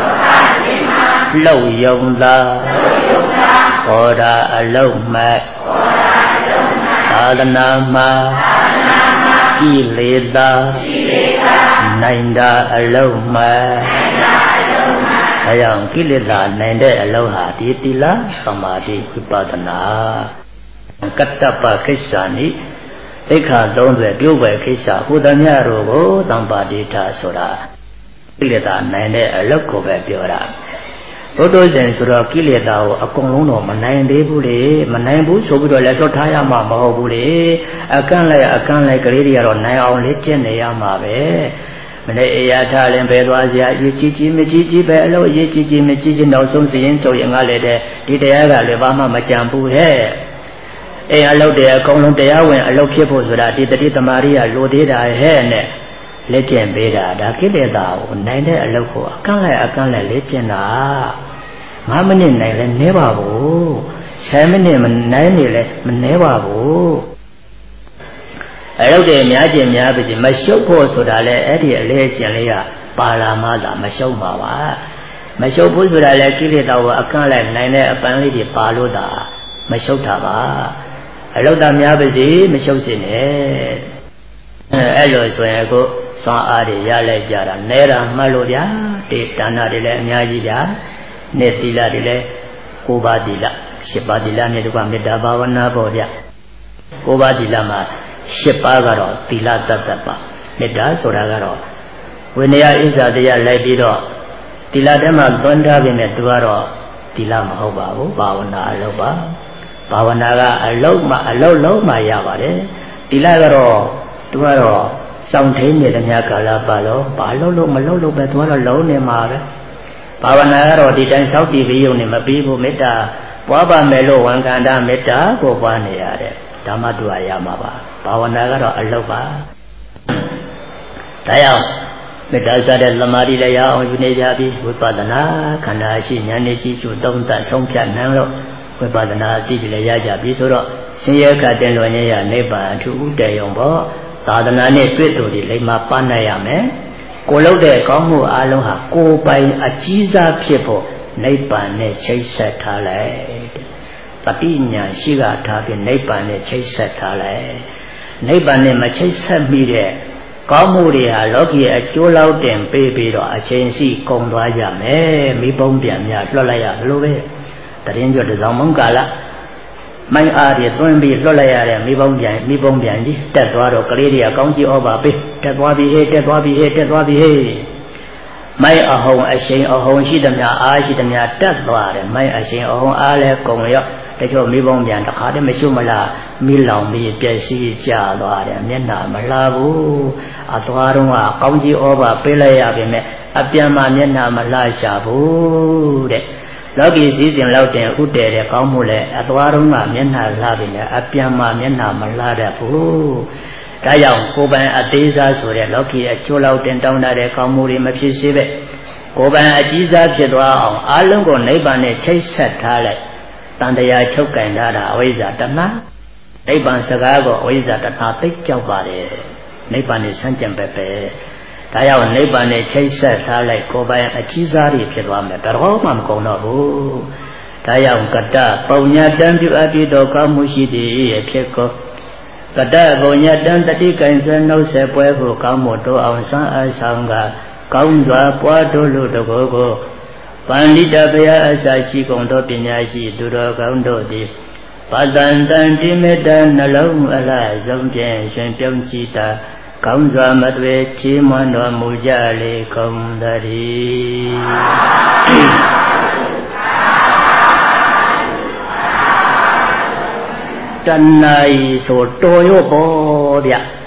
လောက်ယုံသာဟောတာအလုံးမဲ့သာသနာမှာကိလေသာနိုင်တာအလုံးမဲ့အဲကြောင့်ကိလေသာနိုင်တဲ့အလုံးဟာဒီသီလသမာဓိဝိပဿနာကတ္တပခိစ္ဆာနိသိက္ခာ30ပြုပဲခိစ္ဆာဟူသမျှတို့ကိုသံပါတိထဆိုတာကိလေသာနိုင်တဲ့အလုံးကိုပဲပြောတာဘုဒ္ဓဇင်ဆိုတော့ကိလေသာကိုအကုန်လုံးတော့မနိုင်သေးဘူးလေမနိုင်ဘူးဆိုပြီးတော့လည်းလွတ်ထားရမှာမဟုတ်ဘူးလေအကန့်လိုက်ကလေးတွေကတော့နိုင်အောင်လေ့ကျင့်နေရမှာပဲမနေ့အေရထားရင်ပဲသွားစရာအရေးကြီးမကြီးပဲအလို့အရေးကြီးမကြီးနောက်ဆုံးစီရင်ဆိုရင်ငါလည်းတဲ့ဒီတရားကလည်းဘာမှမကြံဘူးဟဲ့အေအလုပ်တွေအကုန်လုံးတရားဝင်အလုပ်ဖြစ်ဖို့ဆိုတာဒီတတိသမารိယလိုသေးတာဟဲ့နဲ့လက်ကျင့်ပေးတာဒါကိလေသာကိုနိုင်တဲ့အလုပ်ကိုအကန့်လိုက်လက်ကျင့်တာ5မိနစ်နိုင်လဲနဲပါဘူး10မိနစ်မနိုင်နေလဲမနဲပါဘူးအလုပ်တွေများကျင်များပြီမရှုပ်ဖို့ဆိုတာလဲအဲ့ဒီအလဲကျင်လေးကပါလာမှသာမရှုပ်မှာပါမရှုပ်ဘူးဆိုတာလဲကိလေသာကိုအကန့်လိုက်နိုင်တဲ့အပန်းလေးတွေပါလို့သာမရှုပ်တာပါအလုပ်သားများပါစေမရှုပ်စင်နဲ့အဲ့လိုဆိုရင်ကိုစွမ်းအားတွေရလိုက်ကြတာနဲတာမှတ်လို့ဗျာဒီဒါနတွေလည်းအများကြီးဗျာနဲ့သီလတွေလည်း9ပါးသီလ10ပါးသီလနဲ့တကွမေတ္တာဘာဝနာပေါ့ဗျ9ပါးသီလမှာ10ပါးကတော့သီလတတ္တပါမေတ္တာဆိုတာကတော့ဝိနည်းဣဇာတရားလိုက်ပြီးတော့သီလထဲမှာသွန်းထားပြီးနဲ့သူကတော့သီလမဟုတ်ပါဘူးဘာဝနာအလုပ်ပါဘာဝနာကအလုပ်လုံးမှရပါတယ်သီလကတော့သူကတော့စောင့်ထိန်နေတဲ့များကာလပါလို့ဘာလို့မလုပ်ပဲသူကတော့လုံးနေမှာပဲဘာဝနာကတော့ဒီတိုင်းစောင့်တည်ပြီးုံနဲ့မပြီးဘူးမေတ္တာပွားပါမယ်လို့ဝန်ကန္တာမေတ္တာကိုပွားနေရတဲ့ဓမ္မတူရမှာပါဘာဝနာကတော့အလုပ်ပါဒါကြောင့်မေတ္တာစတဲ့သမာဓိလည်းရအောင်ယူနေကြပြီးဝိပဿနာခန္ဓာရှိဉာဏ်နဲ့ကြည့်ကျူသုံးသပ်ဆုံးဖြတ်နိုင်လို့ဝိပဿနာအသိတွေလည်းရကြပြီဆိုတော့ရှင်ရဲကတင်လွန်ရနိဗ္ဗာန်အထူးဥတည်ရုံပေါ့သာသနာနဲ့တွေ့တူတွေလိမ္မာပန်းနိုင်ရမယ်ကိုလုပ်တဲ့ကောင်းမှုအလုံးဟာကိုယ်ပိုင်အကြီးစားဖြစ်ဖို့နိဗ္ဗာန်နဲ့ချိတ်ဆက်ထားလိုက်တတိညာရှိကထားပြီးနိဗ္ဗာန်နဲ့ချိတ်ဆက်ထားလိုက်နိဗ္ဗာန်နဲ့မချိတ်ဆက်မိတဲ့ကောင်းမှုတွေဟာလောကီအကျိုးလောက်တင်ပေးပြီးတော့အချိန်စီကုန်သွားကြမယ်မိဘုံပြန်များလွှတ်လိုက်ရလို့ပဲတရင်ကျွတ်တစောင်းမုံကာလမိုင်းအားတွေသွင်းပြီးလွှတ်လိုက်ရတဲ့မိဘုံပြန်ကြီးတက်သွားတော့ကလေးတွေကကောင်းကြီးဩပါပေးတက်သွားပြီဟဲ့မိုင်းအဟုံအရှိန်အဟုံရှိသမျှအားရှိသမျှတက်သွားတယ်မိုင်းအရှိန်အဟုံအားလဲကုန်ရောတချို့မိဘုံပြန်တစ်ခါတည်းမရှိမလားမိလောင်ပြီးပြည့်စည်ကြသွားတယ်မျက်နှာမလှဘူးအသွားတော့ကကောင်းကြီးဩပါပေးလိုက်ရပြီမဲ့အပြန်မှာမျက်နှာမလှရှာဘူးတဲ့လောကီစည်းစိမ်လောက်တင်ဥတည်တဲ့ကောင်းမှုလဲအသွားတော့ကမျက်နှာလှပြီနဲ့အပြန်မှာမျက်နှာမလှတတ်ဘူးဒါကြောင့်ကိုယ်ပိုင်အသေးစားဆိုတဲ့လောကီအကျိုးလောက်တင်တောင်းတတဲ့ကောင်းမှုတွေမဖြစ်စေပဲကိုယ်ပိုင်အကြီးစားဖြစ်သွားအောင်အလုံးကိုနိဗ္ဗာန်နဲ့ချိတ်ဆက်ထားလိုက်တန်တရားချုပ်ကင်ထားတာအဝိဇ္ဇာတဏှာနိဗ္ဗာန်စကားကိုအဝိဇ္ဇာတဏှာသိကြောက်ပါတယ်နိဗ္ဗာန်နဲ့ဆန်းကျင်ပဲဒါကြောင့်နိဗ္ဗာန်နဲ့ချိတ်ဆက်ထားလိုက်ကိုယ်ပိုင်အကြီးစားတွေဖြစ်သွားမယ်ဘယ်တော့မှမကုန်တော့ဘူးဒါကြောင့်ကတ္တပုံညာတံပြုအပ်ပြီးတော့ကောင်းမှုရှိသည်ရဲ့ဖြစ်ကိုကတ္တပုံညာတံတတိကံဆွဲနှုတ်ဆက်ပွဲကိုကောင်းမှုတိုးအောင်ဆန်းအားဆောင်ကကောင်းစွာပွားတို့လို့တကောကိုပန္တိတဘုရားအစာရှိကုန်သောပညာရှိသူတော်ကောင်းတို့သည်ပတန်တန်တိမေတ္တာနှလုံးအလားဆုံးဖြင့်ရှင်ပြုံးကြည်တာကောင်းစွာမတွေ့ချီးမွမ်းတော်မူကြလေကုန်သတည်းတဏှာဤဆိုတော်ရောပေါ့ဗျ